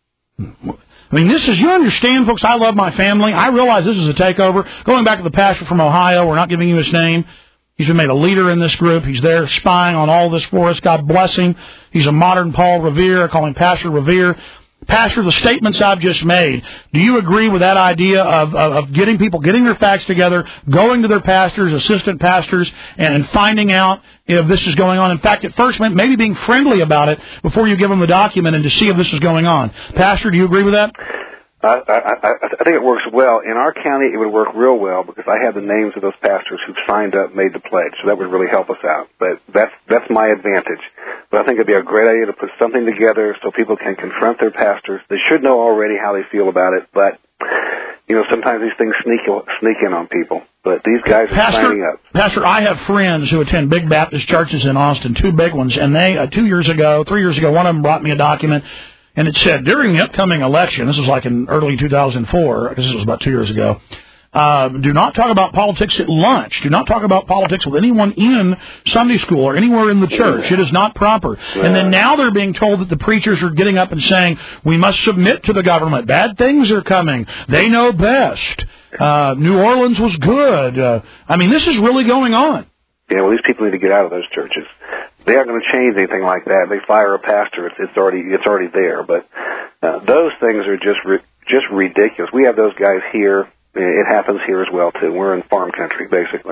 I mean, this is, you understand, folks, I love my family. I realize this is a takeover. Going back to the pastor from Ohio, we're not giving you his name. He's been made a leader in this group. He's there spying on all this for us. God bless him. He's a modern Paul Revere. I call him Pastor Revere. Pastor, the statements I've just made, do you agree with that idea of, of, of getting people, getting their facts together, going to their pastors, assistant pastors, and, and finding out if this is going on? In fact, at first, maybe being friendly about it before you give them the document and to see if this is going on. Pastor, do you agree with that? I, I, I think it works well. In our county, it would work real well because I have the names of those pastors who've signed up, made the pledge, so that would really help us out. But that's that's my advantage. But I think it'd be a great idea to put something together so people can confront their pastors. They should know already how they feel about it, but you know, sometimes these things sneak sneak in on people. But these guys are Pastor, signing up. Pastor, I have friends who attend big Baptist churches in Austin, two big ones, and they uh, two years ago, three years ago, one of them brought me a document. And it said, during the upcoming election, this was like in early two thousand four, because this was about two years ago, uh, do not talk about politics at lunch. Do not talk about politics with anyone in Sunday school or anywhere in the church. It is not proper. Yeah. And then now they're being told that the preachers are getting up and saying, we must submit to the government. Bad things are coming. They know best. Uh, New Orleans was good. Uh, I mean, this is really going on. Yeah, well, these people need to get out of those churches. They aren't going to change anything like that. They fire a pastor; it's, it's already it's already there. But uh, those things are just ri- just ridiculous. We have those guys here. It happens here as well too. We're in farm country, basically.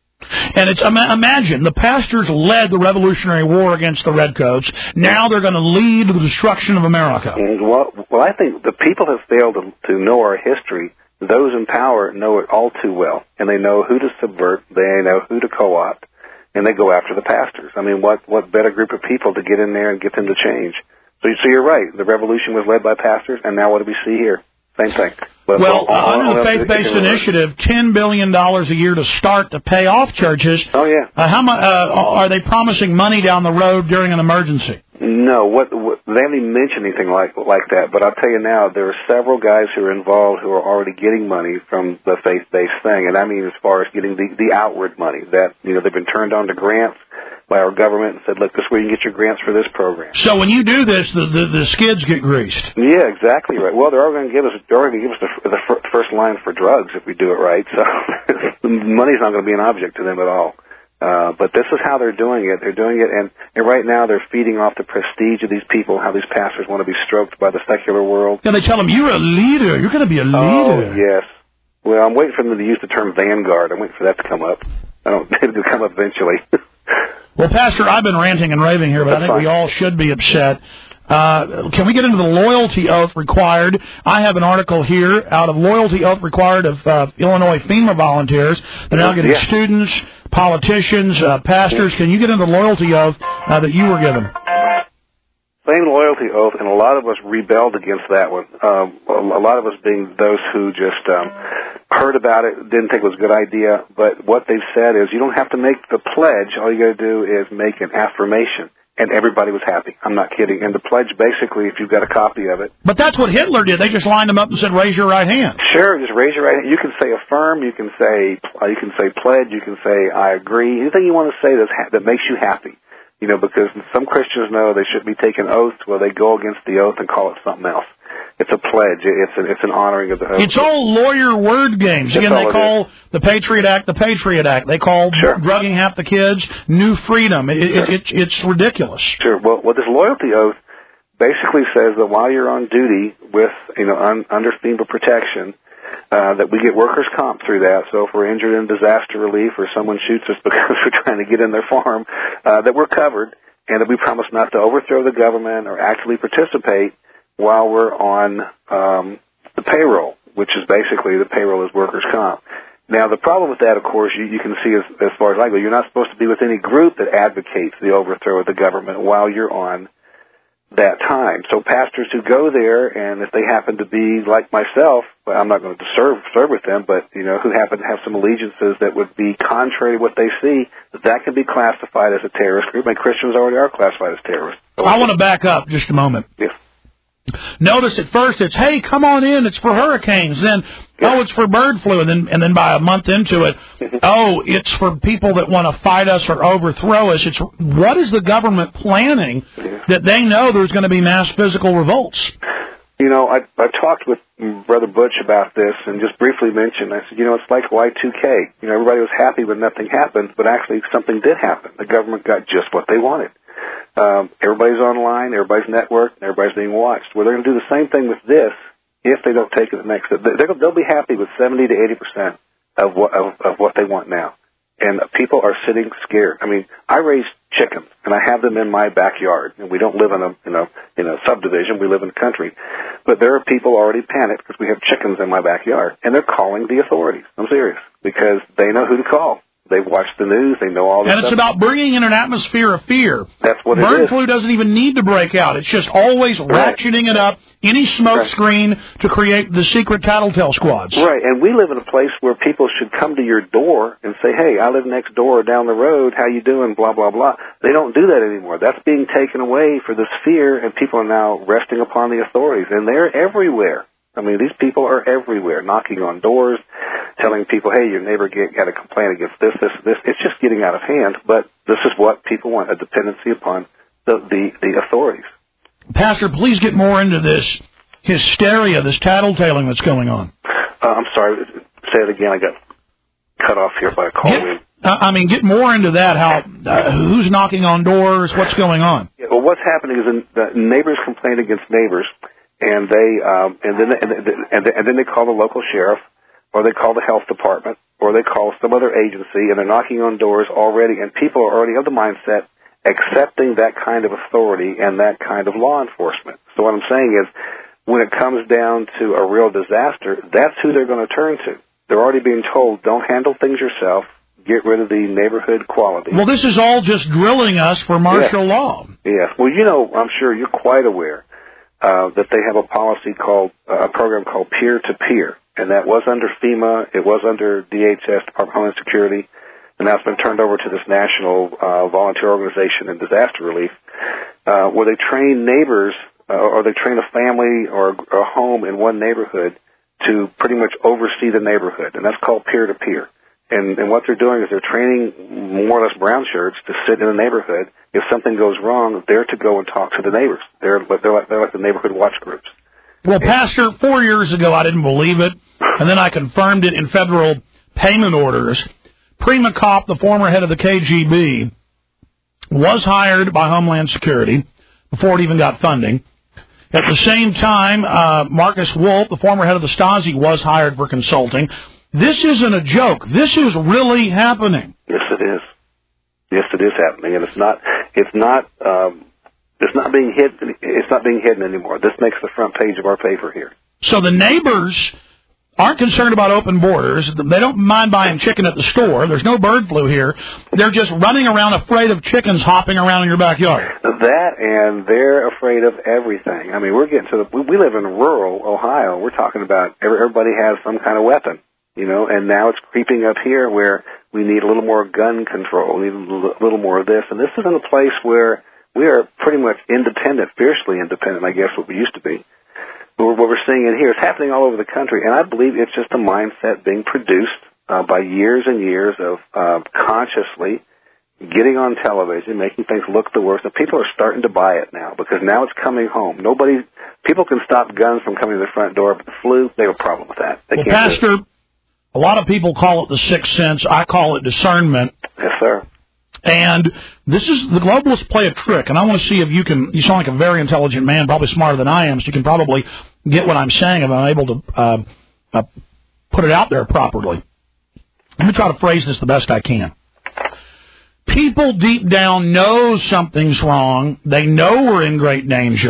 And it's imagine the pastors led the Revolutionary War against the Redcoats. Now they're going to lead the destruction of America. Well, well, I think the people have failed to, to know our history. Those in power know it all too well, and they know who to subvert. They know who to co-opt. And they go after the pastors. I mean, what what better group of people to get in there and get them to change? So, so you're right. The revolution was led by pastors, and now what do we see here? Same thing. But well, all, all, under the faith-based initiative, ten billion dollars a year to start to pay off churches. Oh, yeah. Uh, how much uh, are they promising money down the road during an emergency? No, what, what they haven't even mentioned anything like like that. But I'll tell you now, there are several guys who are involved who are already getting money from the faith-based thing, and I mean as far as getting the, the outward money that you know they've been turned on to grants by our government and said, look, this is where you can get your grants for this program. So when you do this, the the, the skids get greased. Yeah, exactly right. Well, they're all going to give us they're going to give us the, the first line for drugs if we do it right. So the money's not going to be an object to them at all. Uh, but this is how they're doing it. They're doing it, and, and right now they're feeding off the prestige of these people, how these pastors want to be stroked by the secular world. And they tell them, you're a leader. You're going to be a leader. Oh, yes. Well, I'm waiting for them to use the term vanguard. I'm waiting for that to come up. I don't think it'll come up eventually. Well, Pastor, I've been ranting and raving here, but That's I think fine. we all should be upset. Uh, can we get into the loyalty oath required? I have an article here out of loyalty oath required of uh, Illinois FEMA volunteers. They're now getting yeah. students, politicians, uh, pastors. Can you get into the loyalty oath uh, that you were given? Same loyalty oath, and a lot of us rebelled against that one. Um, a lot of us being those who just um, heard about it, didn't think it was a good idea. But what they've said is you don't have to make the pledge. All you got to do is make an affirmation. And everybody was happy. I'm not kidding. And the pledge, basically, if you've got a copy of it. But that's what Hitler did. They just lined them up and said, raise your right hand. Sure, just raise your right hand. You can say affirm. You can say uh, you can say pledge. You can say I agree. Anything you want to say that's ha- that makes you happy. You know, because some Christians know they shouldn't be taking oaths. Well, they go against the oath and call it something else. It's a pledge. It's a, it's an honoring of the oath. It's all lawyer word games. That's Again, they call the Patriot Act the Patriot Act. They call sure. drugging half the kids New Freedom. It, sure. it, it, it's ridiculous. Sure. Well, well, this loyalty oath basically says that while you're on duty with, you know, un, under FEMA protection, uh, that we get workers' comp through that. So if we're injured in disaster relief or someone shoots us because we're trying to get in their farm, uh, that we're covered, and that we promise not to overthrow the government or actively participate while we're on um, the payroll, which is basically the payroll is workers' comp. Now, the problem with that, of course, you, you can see as, as far as I go, you're not supposed to be with any group that advocates the overthrow of the government while you're on that time. So pastors who go there, and if they happen to be like myself, well, I'm not going to serve serve with them, but you know, who happen to have some allegiances that would be contrary to what they see, that can be classified as a terrorist group, and Christians already are classified as terrorists. So I want to back up just a moment. Yes. Notice at first it's, hey, come on in, it's for hurricanes. Then, oh, it's for bird flu. And then, and then by a month into it, oh, it's for people that want to fight us or overthrow us. It's what is the government planning that they know there's going to be mass physical revolts? You know, I, I talked with Brother Butch about this and just briefly mentioned, I said, you know, it's like Y two K. You know, everybody was happy when nothing happened, but actually something did happen. The government got just what they wanted. Um, everybody's online, everybody's networked, and everybody's being watched. Well, they're going to do the same thing with this if they don't take it the next step. They'll, they'll be happy with seventy to eighty percent of what, of, of what they want now. And people are sitting scared. I mean, I raise chickens, and I have them in my backyard. And we don't live in a, in a, in a subdivision. We live in the country. But there are people already panicked because we have chickens in my backyard. And they're calling the authorities. I'm serious. Because they know who to call. They've watched the news. They know all this And it's stuff. about bringing in an atmosphere of fear. That's what it Bird is. flu doesn't even need to break out. It's just always Right. ratcheting it up, any smoke Right. screen to create the secret tattletale squads. Right, and we live in a place where people should come to your door and say, hey, I live next door or down the road, how you doing, blah, blah, blah. They don't do that anymore. That's being taken away for this fear, and people are now resting upon the authorities, and they're everywhere. I mean, these people are everywhere, knocking on doors, telling people, hey, your neighbor get, got a complaint against this, this, this. It's just getting out of hand, but this is what people want, a dependency upon the, the, the authorities. Pastor, please get more into this hysteria, this tattletaling that's going on. Uh, I'm sorry, say it again. I got cut off here by a call. Get, uh, I mean, get more into that, how uh, who's knocking on doors, what's going on. Yeah, well, what's happening is in, the neighbors complain against neighbors, and they um, and then and, and, and then they call the local sheriff, or they call the health department, or they call some other agency, and they're knocking on doors already, and people are already of the mindset accepting that kind of authority and that kind of law enforcement. So what I'm saying is, when it comes down to a real disaster, that's who they're going to turn to. They're already being told, don't handle things yourself, get rid of the neighborhood quality. Well, this is all just drilling us for martial yes. law. Yes. Well, you know, I'm sure you're quite aware uh, that they have a policy called, uh, a program called peer-to-peer, and that was under FEMA, it was under D H S, Department of Homeland Security, and now it's been turned over to this national uh, volunteer organization in disaster relief, uh, where they train neighbors, uh, or they train a family or a home in one neighborhood to pretty much oversee the neighborhood, and that's called peer-to-peer. And, and what they're doing is they're training more or less brown shirts to sit in a neighborhood. If something goes wrong, they're to go and talk to the neighbors. They're, they're, like, they're like the neighborhood watch groups. Well, Pastor, four years ago I didn't believe it, and then I confirmed it in federal payment orders. Prima Kopp, the former head of the K G B, was hired by Homeland Security before it even got funding. At the same time, uh, Marcus Wolf, the former head of the Stasi, was hired for consulting. This isn't a joke. This is really happening. Yes, it is. Yes, it is happening, and it's not. It's not. Um, it's not being hidden. It's not being hidden anymore. This makes the front page of our paper here. So the neighbors aren't concerned about open borders. They don't mind buying chicken at the store. There's no bird flu here. They're just running around afraid of chickens hopping around in your backyard. That, and they're afraid of everything. I mean, we're getting to the. We, we live in rural Ohio. We're talking about everybody has some kind of weapon, you know, and now it's creeping up here where we need a little more gun control. We need a little more of this. And this is in a place where we are pretty much independent, fiercely independent, I guess, what we used to be. What we're seeing in here is happening all over the country, and I believe it's just a mindset being produced uh, by years and years of uh, consciously getting on television, making things look the worst. And people are starting to buy it now because now it's coming home. Nobody, people can stop guns from coming to the front door, but the flu, they have a problem with that. They well, can't Pastor, a lot of people call it the sixth sense. I call it discernment. Yes, sir. And this is, the globalists play a trick, and I want to see if you can, you sound like a very intelligent man, probably smarter than I am, so you can probably get what I'm saying if I'm able to uh, uh, put it out there properly. Let me try to phrase this the best I can. People deep down know something's wrong. They know we're in great danger.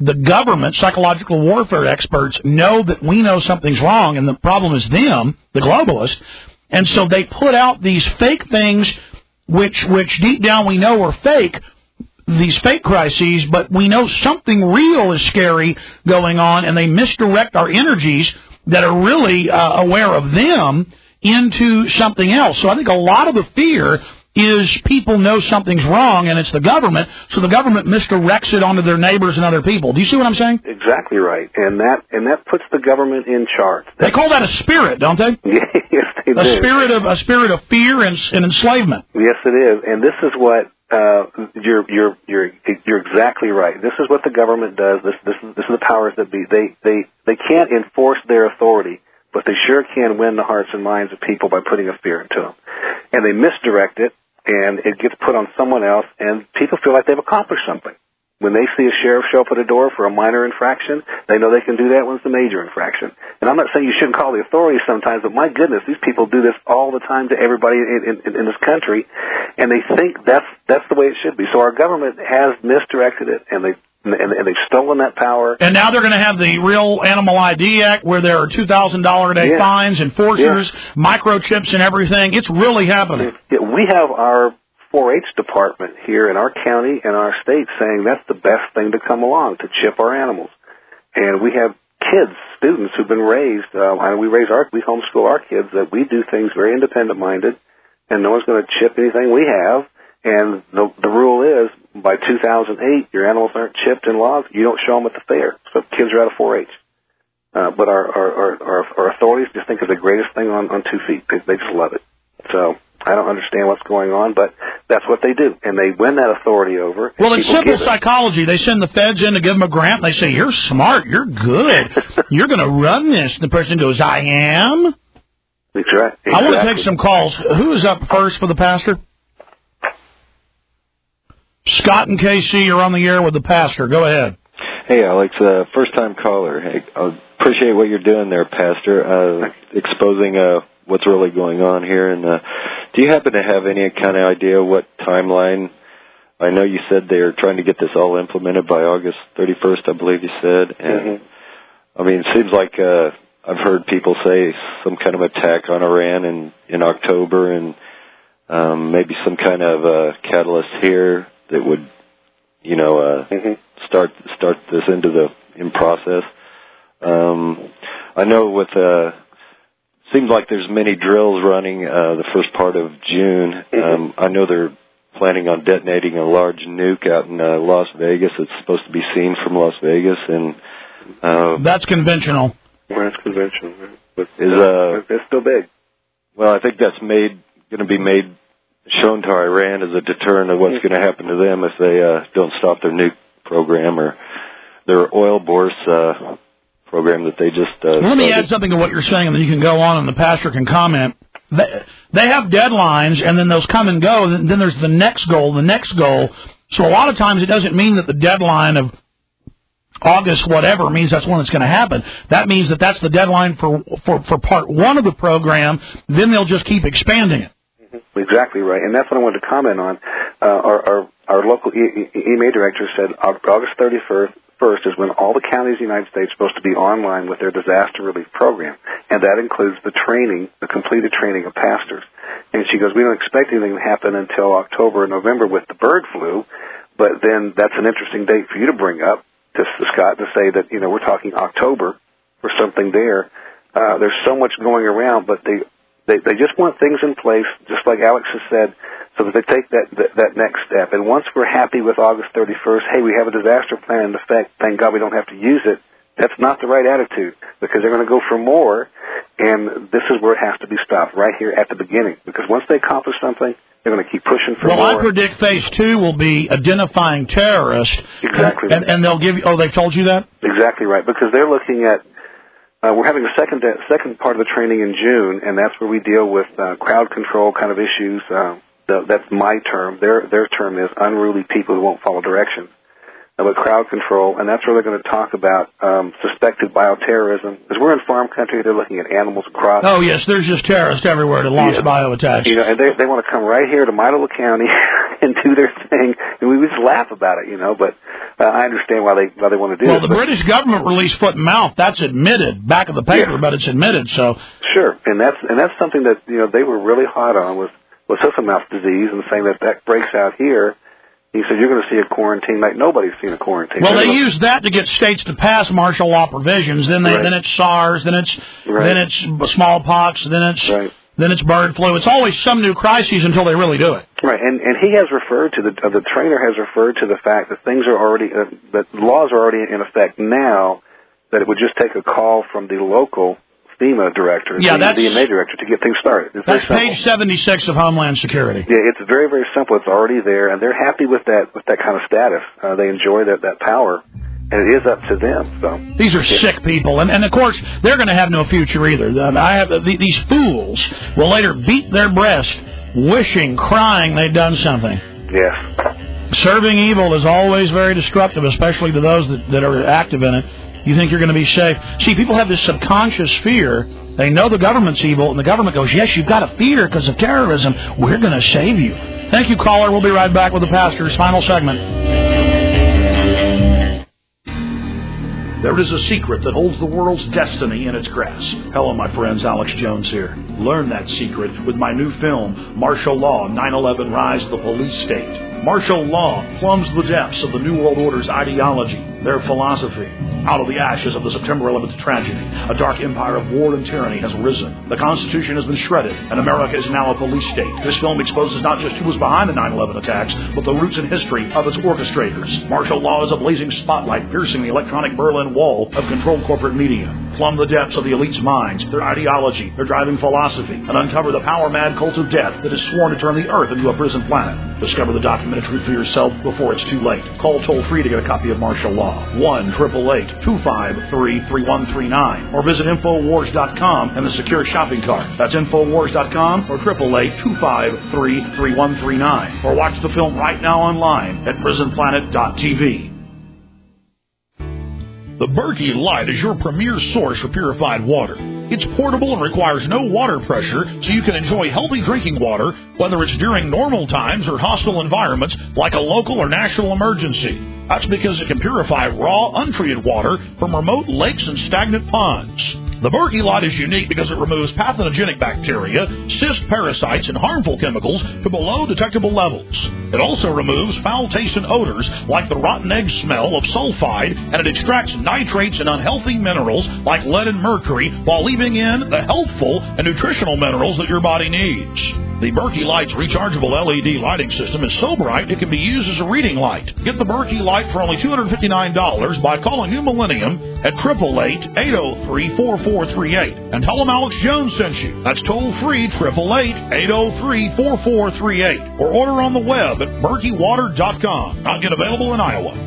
the government, psychological warfare experts, know that we know something's wrong, and the problem is them, the globalists, and so they put out these fake things, which which deep down we know are fake, these fake crises, but we know something real is scary going on, and they misdirect our energies that are really uh, aware of them into something else. So I think a lot of the fear is people know something's wrong, and it's the government, so the government misdirects it onto their neighbors and other people. Do you see what I'm saying? Exactly right, and that and that puts the government in charge. They call that a spirit, don't they? Yes, they a do. spirit of a spirit of fear and, and enslavement. Yes, it is, and this is what uh, you're you're you're you're exactly right. This is what the government does. This this is this is the powers that be. They they they can't enforce their authority, but they sure can win the hearts and minds of people by putting a fear into them, and they misdirect it. And it gets put on someone else, and people feel like they've accomplished something. When they see a sheriff show up at a door for a minor infraction, they know they can do that when it's a major infraction. And I'm not saying you shouldn't call the authorities sometimes, but my goodness, these people do this all the time to everybody in, in, in this country, and they think that's that's the way it should be. So our government has misdirected it, and they and, and they've stolen that power. And now they're going to have the Real Animal I D Act, where there are two thousand dollars a day yeah. fines, enforcers, yeah. microchips, and everything. It's really happening. Yeah, we have our four H department here in our county and our state saying that's the best thing to come along, to chip our animals. And we have kids, students who've been raised, uh, and we raise our, we homeschool our kids, that we do things very independent-minded, and no one's going to chip anything we have. And the the rule is, by two thousand eight, your animals aren't chipped and logged. You don't show them at the fair. So kids are out of four H. Uh, but our, our, our, our, our authorities just think it's the greatest thing on, on two feet. They, they just love it. So I don't understand what's going on, but that's what they do. And they win that authority over. Well, it's simple psychology. They send the feds in to give them a grant, and they say, you're smart, you're good, you're going to run this. And the person goes, I am? That's right. Exactly. I want to take some calls. Who is up first for the pastor? Scott and K C, you're on the air with the pastor. Go ahead. Hey, Alex, uh, first-time caller. Hey, I appreciate what you're doing there, Pastor, uh, exposing uh, what's really going on here. And uh, do you happen to have any kind of idea what timeline? I know you said they're trying to get this all implemented by August thirty-first, I believe you said. And mm-hmm. I mean, it seems like uh, I've heard people say some kind of attack on Iran in, in October, and um, maybe some kind of uh, catalyst here that would, you know, uh, mm-hmm. start start this into the in process. Um, I know with uh, seems like there's many drills running uh, the first part of June. Mm-hmm. Um, I know they're planning on detonating a large nuke out in uh, Las Vegas. It's supposed to be seen from Las Vegas, and uh, that's conventional. Well, that's conventional, but is uh, it's still big. Well, I think that's made going to be made. shown to Iran as a deterrent of what's going to happen to them if they uh, don't stop their nuke program or their oil bores uh, program that they just uh, Let me started. add something to what you're saying, and then you can go on and the pastor can comment. They, they have deadlines, and then those come and go, and then there's the next goal, the next goal. So a lot of times it doesn't mean that the deadline of August whatever means that's when it's going to happen. That means that that's the deadline for, for, for part one of the program. Then they'll just keep expanding it. Exactly right, and that's what I wanted to comment on. Uh, our, our our local E M A director said August thirty-first is when all the counties in the United States are supposed to be online with their disaster relief program, and that includes the training, the completed training of pastors. And she goes, we don't expect anything to happen until October or November with the bird flu, but then that's an interesting date for you to bring up, to, to Scott, to say that, you know, we're talking October for something there. Uh, there's so much going around, but they They, they just want things in place, just like Alex has said, so that they take that, that that next step. And once we're happy with August thirty-first, hey, we have a disaster plan in effect, thank God we don't have to use it, that's not the right attitude, because they're going to go for more, and this is where it has to be stopped, right here at the beginning. Because once they accomplish something, they're going to keep pushing for well, more. Well, I predict phase two will be identifying terrorists. Exactly. And, and they'll give you, oh, they've told you that? Exactly right, because they're looking at, Uh, we're having a second second part of the training in June, and that's where we deal with uh, crowd control kind of issues. Uh, the, that's my term. Their their term is unruly people who won't follow directions. about crowd control, and that's where they're going to talk about um, suspected bioterrorism. Because we're in farm country, they're looking at animals and crops. Oh, yes, there's just terrorists everywhere to launch yeah. bioattacks. You know, and they they want to come right here to my little county and do their thing, and we just laugh about it, you know, but uh, I understand why they why they want to do well, it. Well, the British government released foot and mouth. That's admitted, back of the paper, yeah. but it's admitted, so... Sure, and that's and that's something that, you know, they were really hot on was, was hoof and mouth disease, and saying that that breaks out here. He said, you're going to see a quarantine like nobody's seen a quarantine. Well, they use that to get states to pass martial law provisions. Then they, right. then it's SARS, then it's right. then it's smallpox, then it's right. then it's bird flu. It's always some new crises until they really do it. Right, and and he has referred to the uh, the trainer has referred to the fact that things are already uh, that laws are already in effect now. That it would just take a call from the local FEMA director, yeah, the D M A director, to get things started. It's that's page seventy-six of Homeland Security. Yeah, it's very, very simple. It's already there, and they're happy with that with that kind of status. Uh, they enjoy that, that power, and it is up to them. So these are yeah. sick people, and, and of course they're going to have no future either. I have these fools will later beat their breast, wishing, crying they'd done something. Yes. Serving evil is always very destructive, especially to those that, that are active in it. You think you're going to be safe. See, people have this subconscious fear. They know the government's evil, and the government goes, yes, you've got a fear because of terrorism. We're going to save you. Thank you, caller. We'll be right back with the pastor's final segment. There is a secret that holds the world's destiny in its grasp. Hello, my friends. Alex Jones here. Learn that secret with my new film, Martial Law, nine eleven Rise of the Police State. Martial law plumbs the depths of the New World Order's ideology, their philosophy. Out of the ashes of the September eleventh tragedy, a dark empire of war and tyranny has risen. The Constitution has been shredded, and America is now a police state. This film exposes not just who was behind the nine eleven attacks, but the roots and history of its orchestrators. Martial law is a blazing spotlight piercing the electronic Berlin Wall of controlled corporate media. Plumb the depths of the elite's minds, their ideology, their driving philosophy, and uncover the power-mad cult of death that is sworn to turn the earth into a prison planet. Discover the documented truth for yourself before it's too late. Call toll-free to get a copy of Martial Law, one eight eight eight, two five three, three one three nine, or visit Infowars dot com and the secure shopping cart. That's Infowars dot com or eight eight eight, two five three, three one three nine, or watch the film right now online at prison planet dot t v. The Berkey Light is your premier source for purified water. It's portable and requires no water pressure, so you can enjoy healthy drinking water, whether it's during normal times or hostile environments like a local or national emergency. That's because it can purify raw, untreated water from remote lakes and stagnant ponds. The Berkey Light is unique because it removes pathogenic bacteria, cyst parasites, and harmful chemicals to below detectable levels. It also removes foul taste and odors like the rotten egg smell of sulfide, and it extracts nitrates and unhealthy minerals like lead and mercury while leaving in the healthful and nutritional minerals that your body needs. The Berkey Light's rechargeable L E D lighting system is so bright it can be used as a reading light. Get the Berkey Light for only two hundred fifty-nine dollars by calling New Millennium at eight eight eight, eight oh three, four four three eight. And tell them Alex Jones sent you. That's toll free, eight eight eight, eight oh three, four four three eight. Or order on the web at berkey water dot com. Not yet available in Iowa.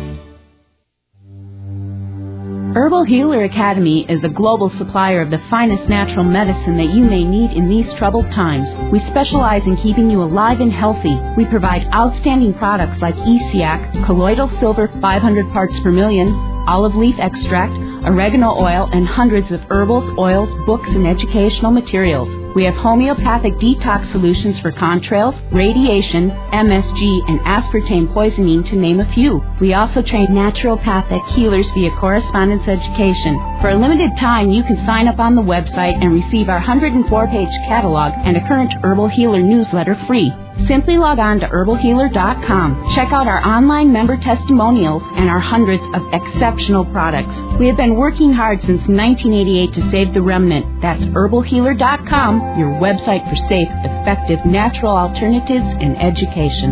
Herbal Healer Academy is a global supplier of the finest natural medicine that you may need in these troubled times. We specialize in keeping you alive and healthy. We provide outstanding products like E C A C, colloidal silver five hundred parts per million, olive leaf extract, oregano oil, and hundreds of herbals, oils, books, and educational materials. We have homeopathic detox solutions for contrails, radiation, M S G, and aspartame poisoning, to name a few. We also train naturopathic healers via correspondence education. For a limited time, you can sign up on the website and receive our one hundred four page catalog and a current Herbal Healer newsletter free. Simply log on to herbal healer dot com. Check out our online member testimonials and our hundreds of exceptional products. We have been working hard since nineteen eighty-eight to save the remnant. That's herbal healer dot com, your website for safe, effective, natural alternatives in education.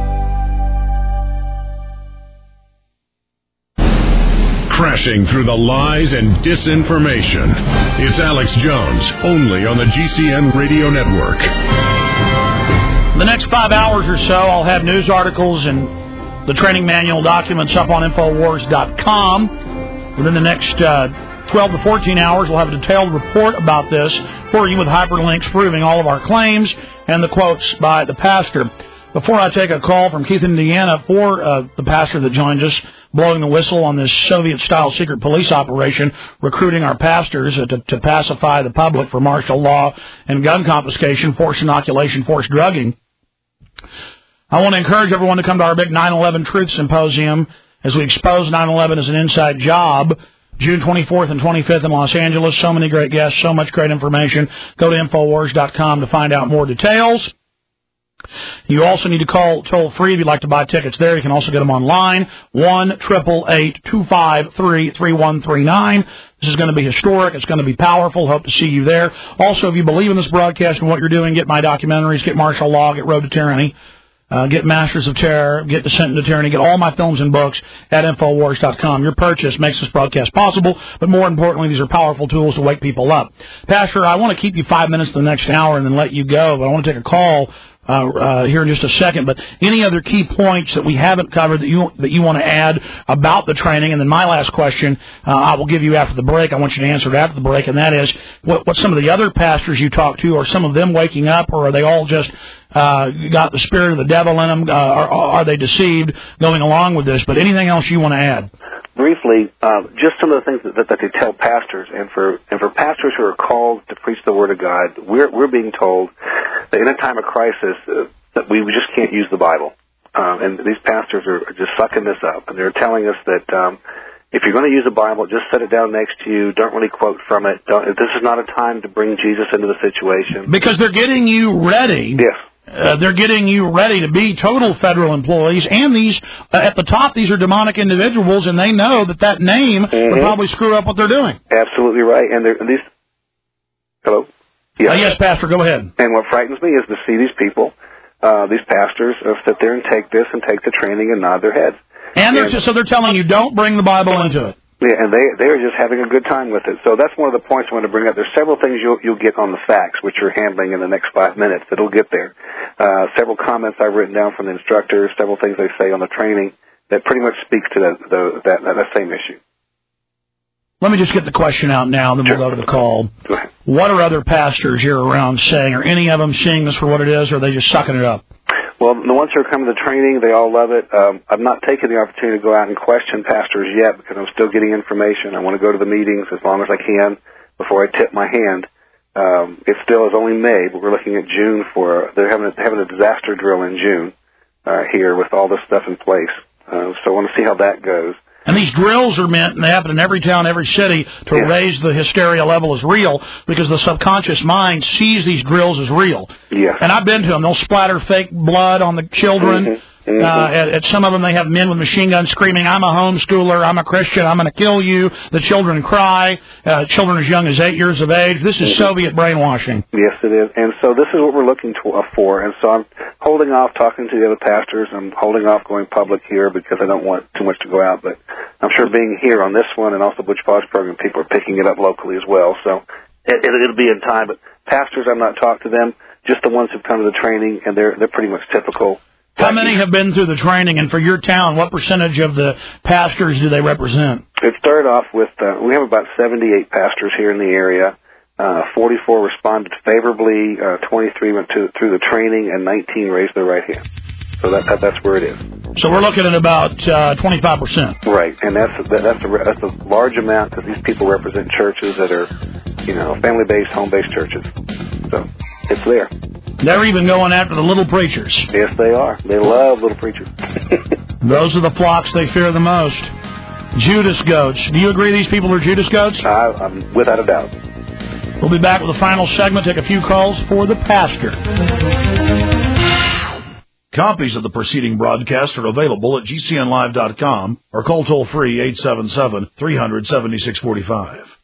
Crashing through the lies and disinformation. It's Alex Jones, only on the G C N Radio Network. The next five hours or so, I'll have news articles and the training manual documents up on Infowars dot com. Within the next uh, twelve to fourteen hours, we'll have a detailed report about this for you with hyperlinks proving all of our claims and the quotes by the pastor. Before I take a call from Keith, Indiana, for uh, the pastor that joins us, blowing the whistle on this Soviet-style secret police operation, recruiting our pastors uh, to, to pacify the public for martial law and gun confiscation, forced inoculation, forced drugging. I want to encourage everyone to come to our big nine eleven Truth Symposium as we expose nine eleven as an inside job. June twenty-fourth and twenty-fifth in Los Angeles. So many great guests, so much great information. Go to Infowars dot com to find out more details. You also need to call toll-free if you'd like to buy tickets there. You can also get them online, one eight eight eight, two five three, three one three nine. This is going to be historic. It's going to be powerful. Hope to see you there. Also, if you believe in this broadcast and what you're doing, get my documentaries, get Martial Law, get Road to Tyranny, uh, get Masters of Terror, get Descent into Tyranny, get all my films and books at Infowars dot com. Your purchase makes this broadcast possible, but more importantly, these are powerful tools to wake people up. Pastor, I want to keep you five minutes to the next hour and then let you go, but I want to take a call Uh, uh, here in just a second, but any other key points that we haven't covered that you that you want to add about the training? And then my last question, uh, I will give you after the break. I want you to answer it after the break, and that is, what, what some of the other pastors you talk to, are some of them waking up, or are they all just uh, got the spirit of the devil in them? Uh, are, are they deceived going along with this? But anything else you want to add? Briefly, uh, just some of the things that, that they tell pastors, and for and for pastors who are called to preach the Word of God, we're we're being told that in a time of crisis uh, that we just can't use the Bible, um, and these pastors are just sucking this up, and they're telling us that um, if you're going to use the Bible, just set it down next to you. Don't really quote from it. Don't, this is not a time to bring Jesus into the situation, because they're getting you ready. Yes. Uh, they're getting you ready to be total federal employees, and these, uh, at the top, these are demonic individuals, and they know that that name mm-hmm. will probably screw up what they're doing. Absolutely right. And they're, these, hello? Yes. Uh, yes, Pastor, go ahead. And what frightens me is to see these people, uh, these pastors, uh, sit there and take this and take the training and nod their heads. And, they're and just, so they're telling you, don't bring the Bible into it. Yeah, and they they are just having a good time with it. So that's one of the points I want to bring up. There's several things you'll you'll get on the facts, which you're handling in the next five minutes. That'll get there. Uh, several comments I've written down from the instructors, several things they say on the training that pretty much speaks to the, the, that, that that same issue. Let me just get the question out now, then we'll go to the call. Go ahead. What are other pastors here around saying? Are any of them seeing this for what it is, or are they just sucking it up? Well, the ones who are coming to training, they all love it. Um, I've not taken the opportunity to go out and question pastors yet because I'm still getting information. I want to go to the meetings as long as I can before I tip my hand. Um, it still is only May, but we're looking at June for, they're having a, having a disaster drill in June uh, here with all this stuff in place. Uh, so I want to see how that goes. And these drills are meant, and they happen in every town, every city, to yeah. raise the hysteria level as real, because the subconscious mind sees these drills as real. Yeah. And I've been to them. They'll splatter fake blood on the children. Mm-hmm. Mm-hmm. Uh, at, at some of them, they have men with machine guns screaming, I'm a homeschooler, I'm a Christian, I'm going to kill you. The children cry. Uh, children as young as eight years of age. This is mm-hmm. Soviet brainwashing. Yes, it is. And so this is what we're looking to, uh, for. And so I'm holding off talking to the other pastors. I'm holding off going public here because I don't want too much to go out. But I'm sure being here on this one and also Butch Paw's program, people are picking it up locally as well. So it, it, it'll be in time. But pastors, I've not talked to them, just the ones who've come to the training, and they're they're pretty much typical. How many have been through the training, and for your town, what percentage of the pastors do they represent? It started off with, uh, we have about seventy-eight pastors here in the area. Uh, forty-four responded favorably, uh, twenty-three went to, through the training, and nineteen raised their right hand. So that, that that's where it is. So we're looking at about uh, twenty-five percent. Right, and that's that, that's a that's a large amount because these people represent churches that are, you know, family-based, home-based churches. So it's there. They're even going after the little preachers. Yes, they are. They love little preachers. Those are the flocks they fear the most. Judas goats. Do you agree these people are Judas goats? I, I'm without a doubt. We'll be back with the final segment. Take a few calls for the pastor. Copies of the preceding broadcast are available at G C N live dot com or call toll-free eight seven seven, three hundred, seventy-six forty-five.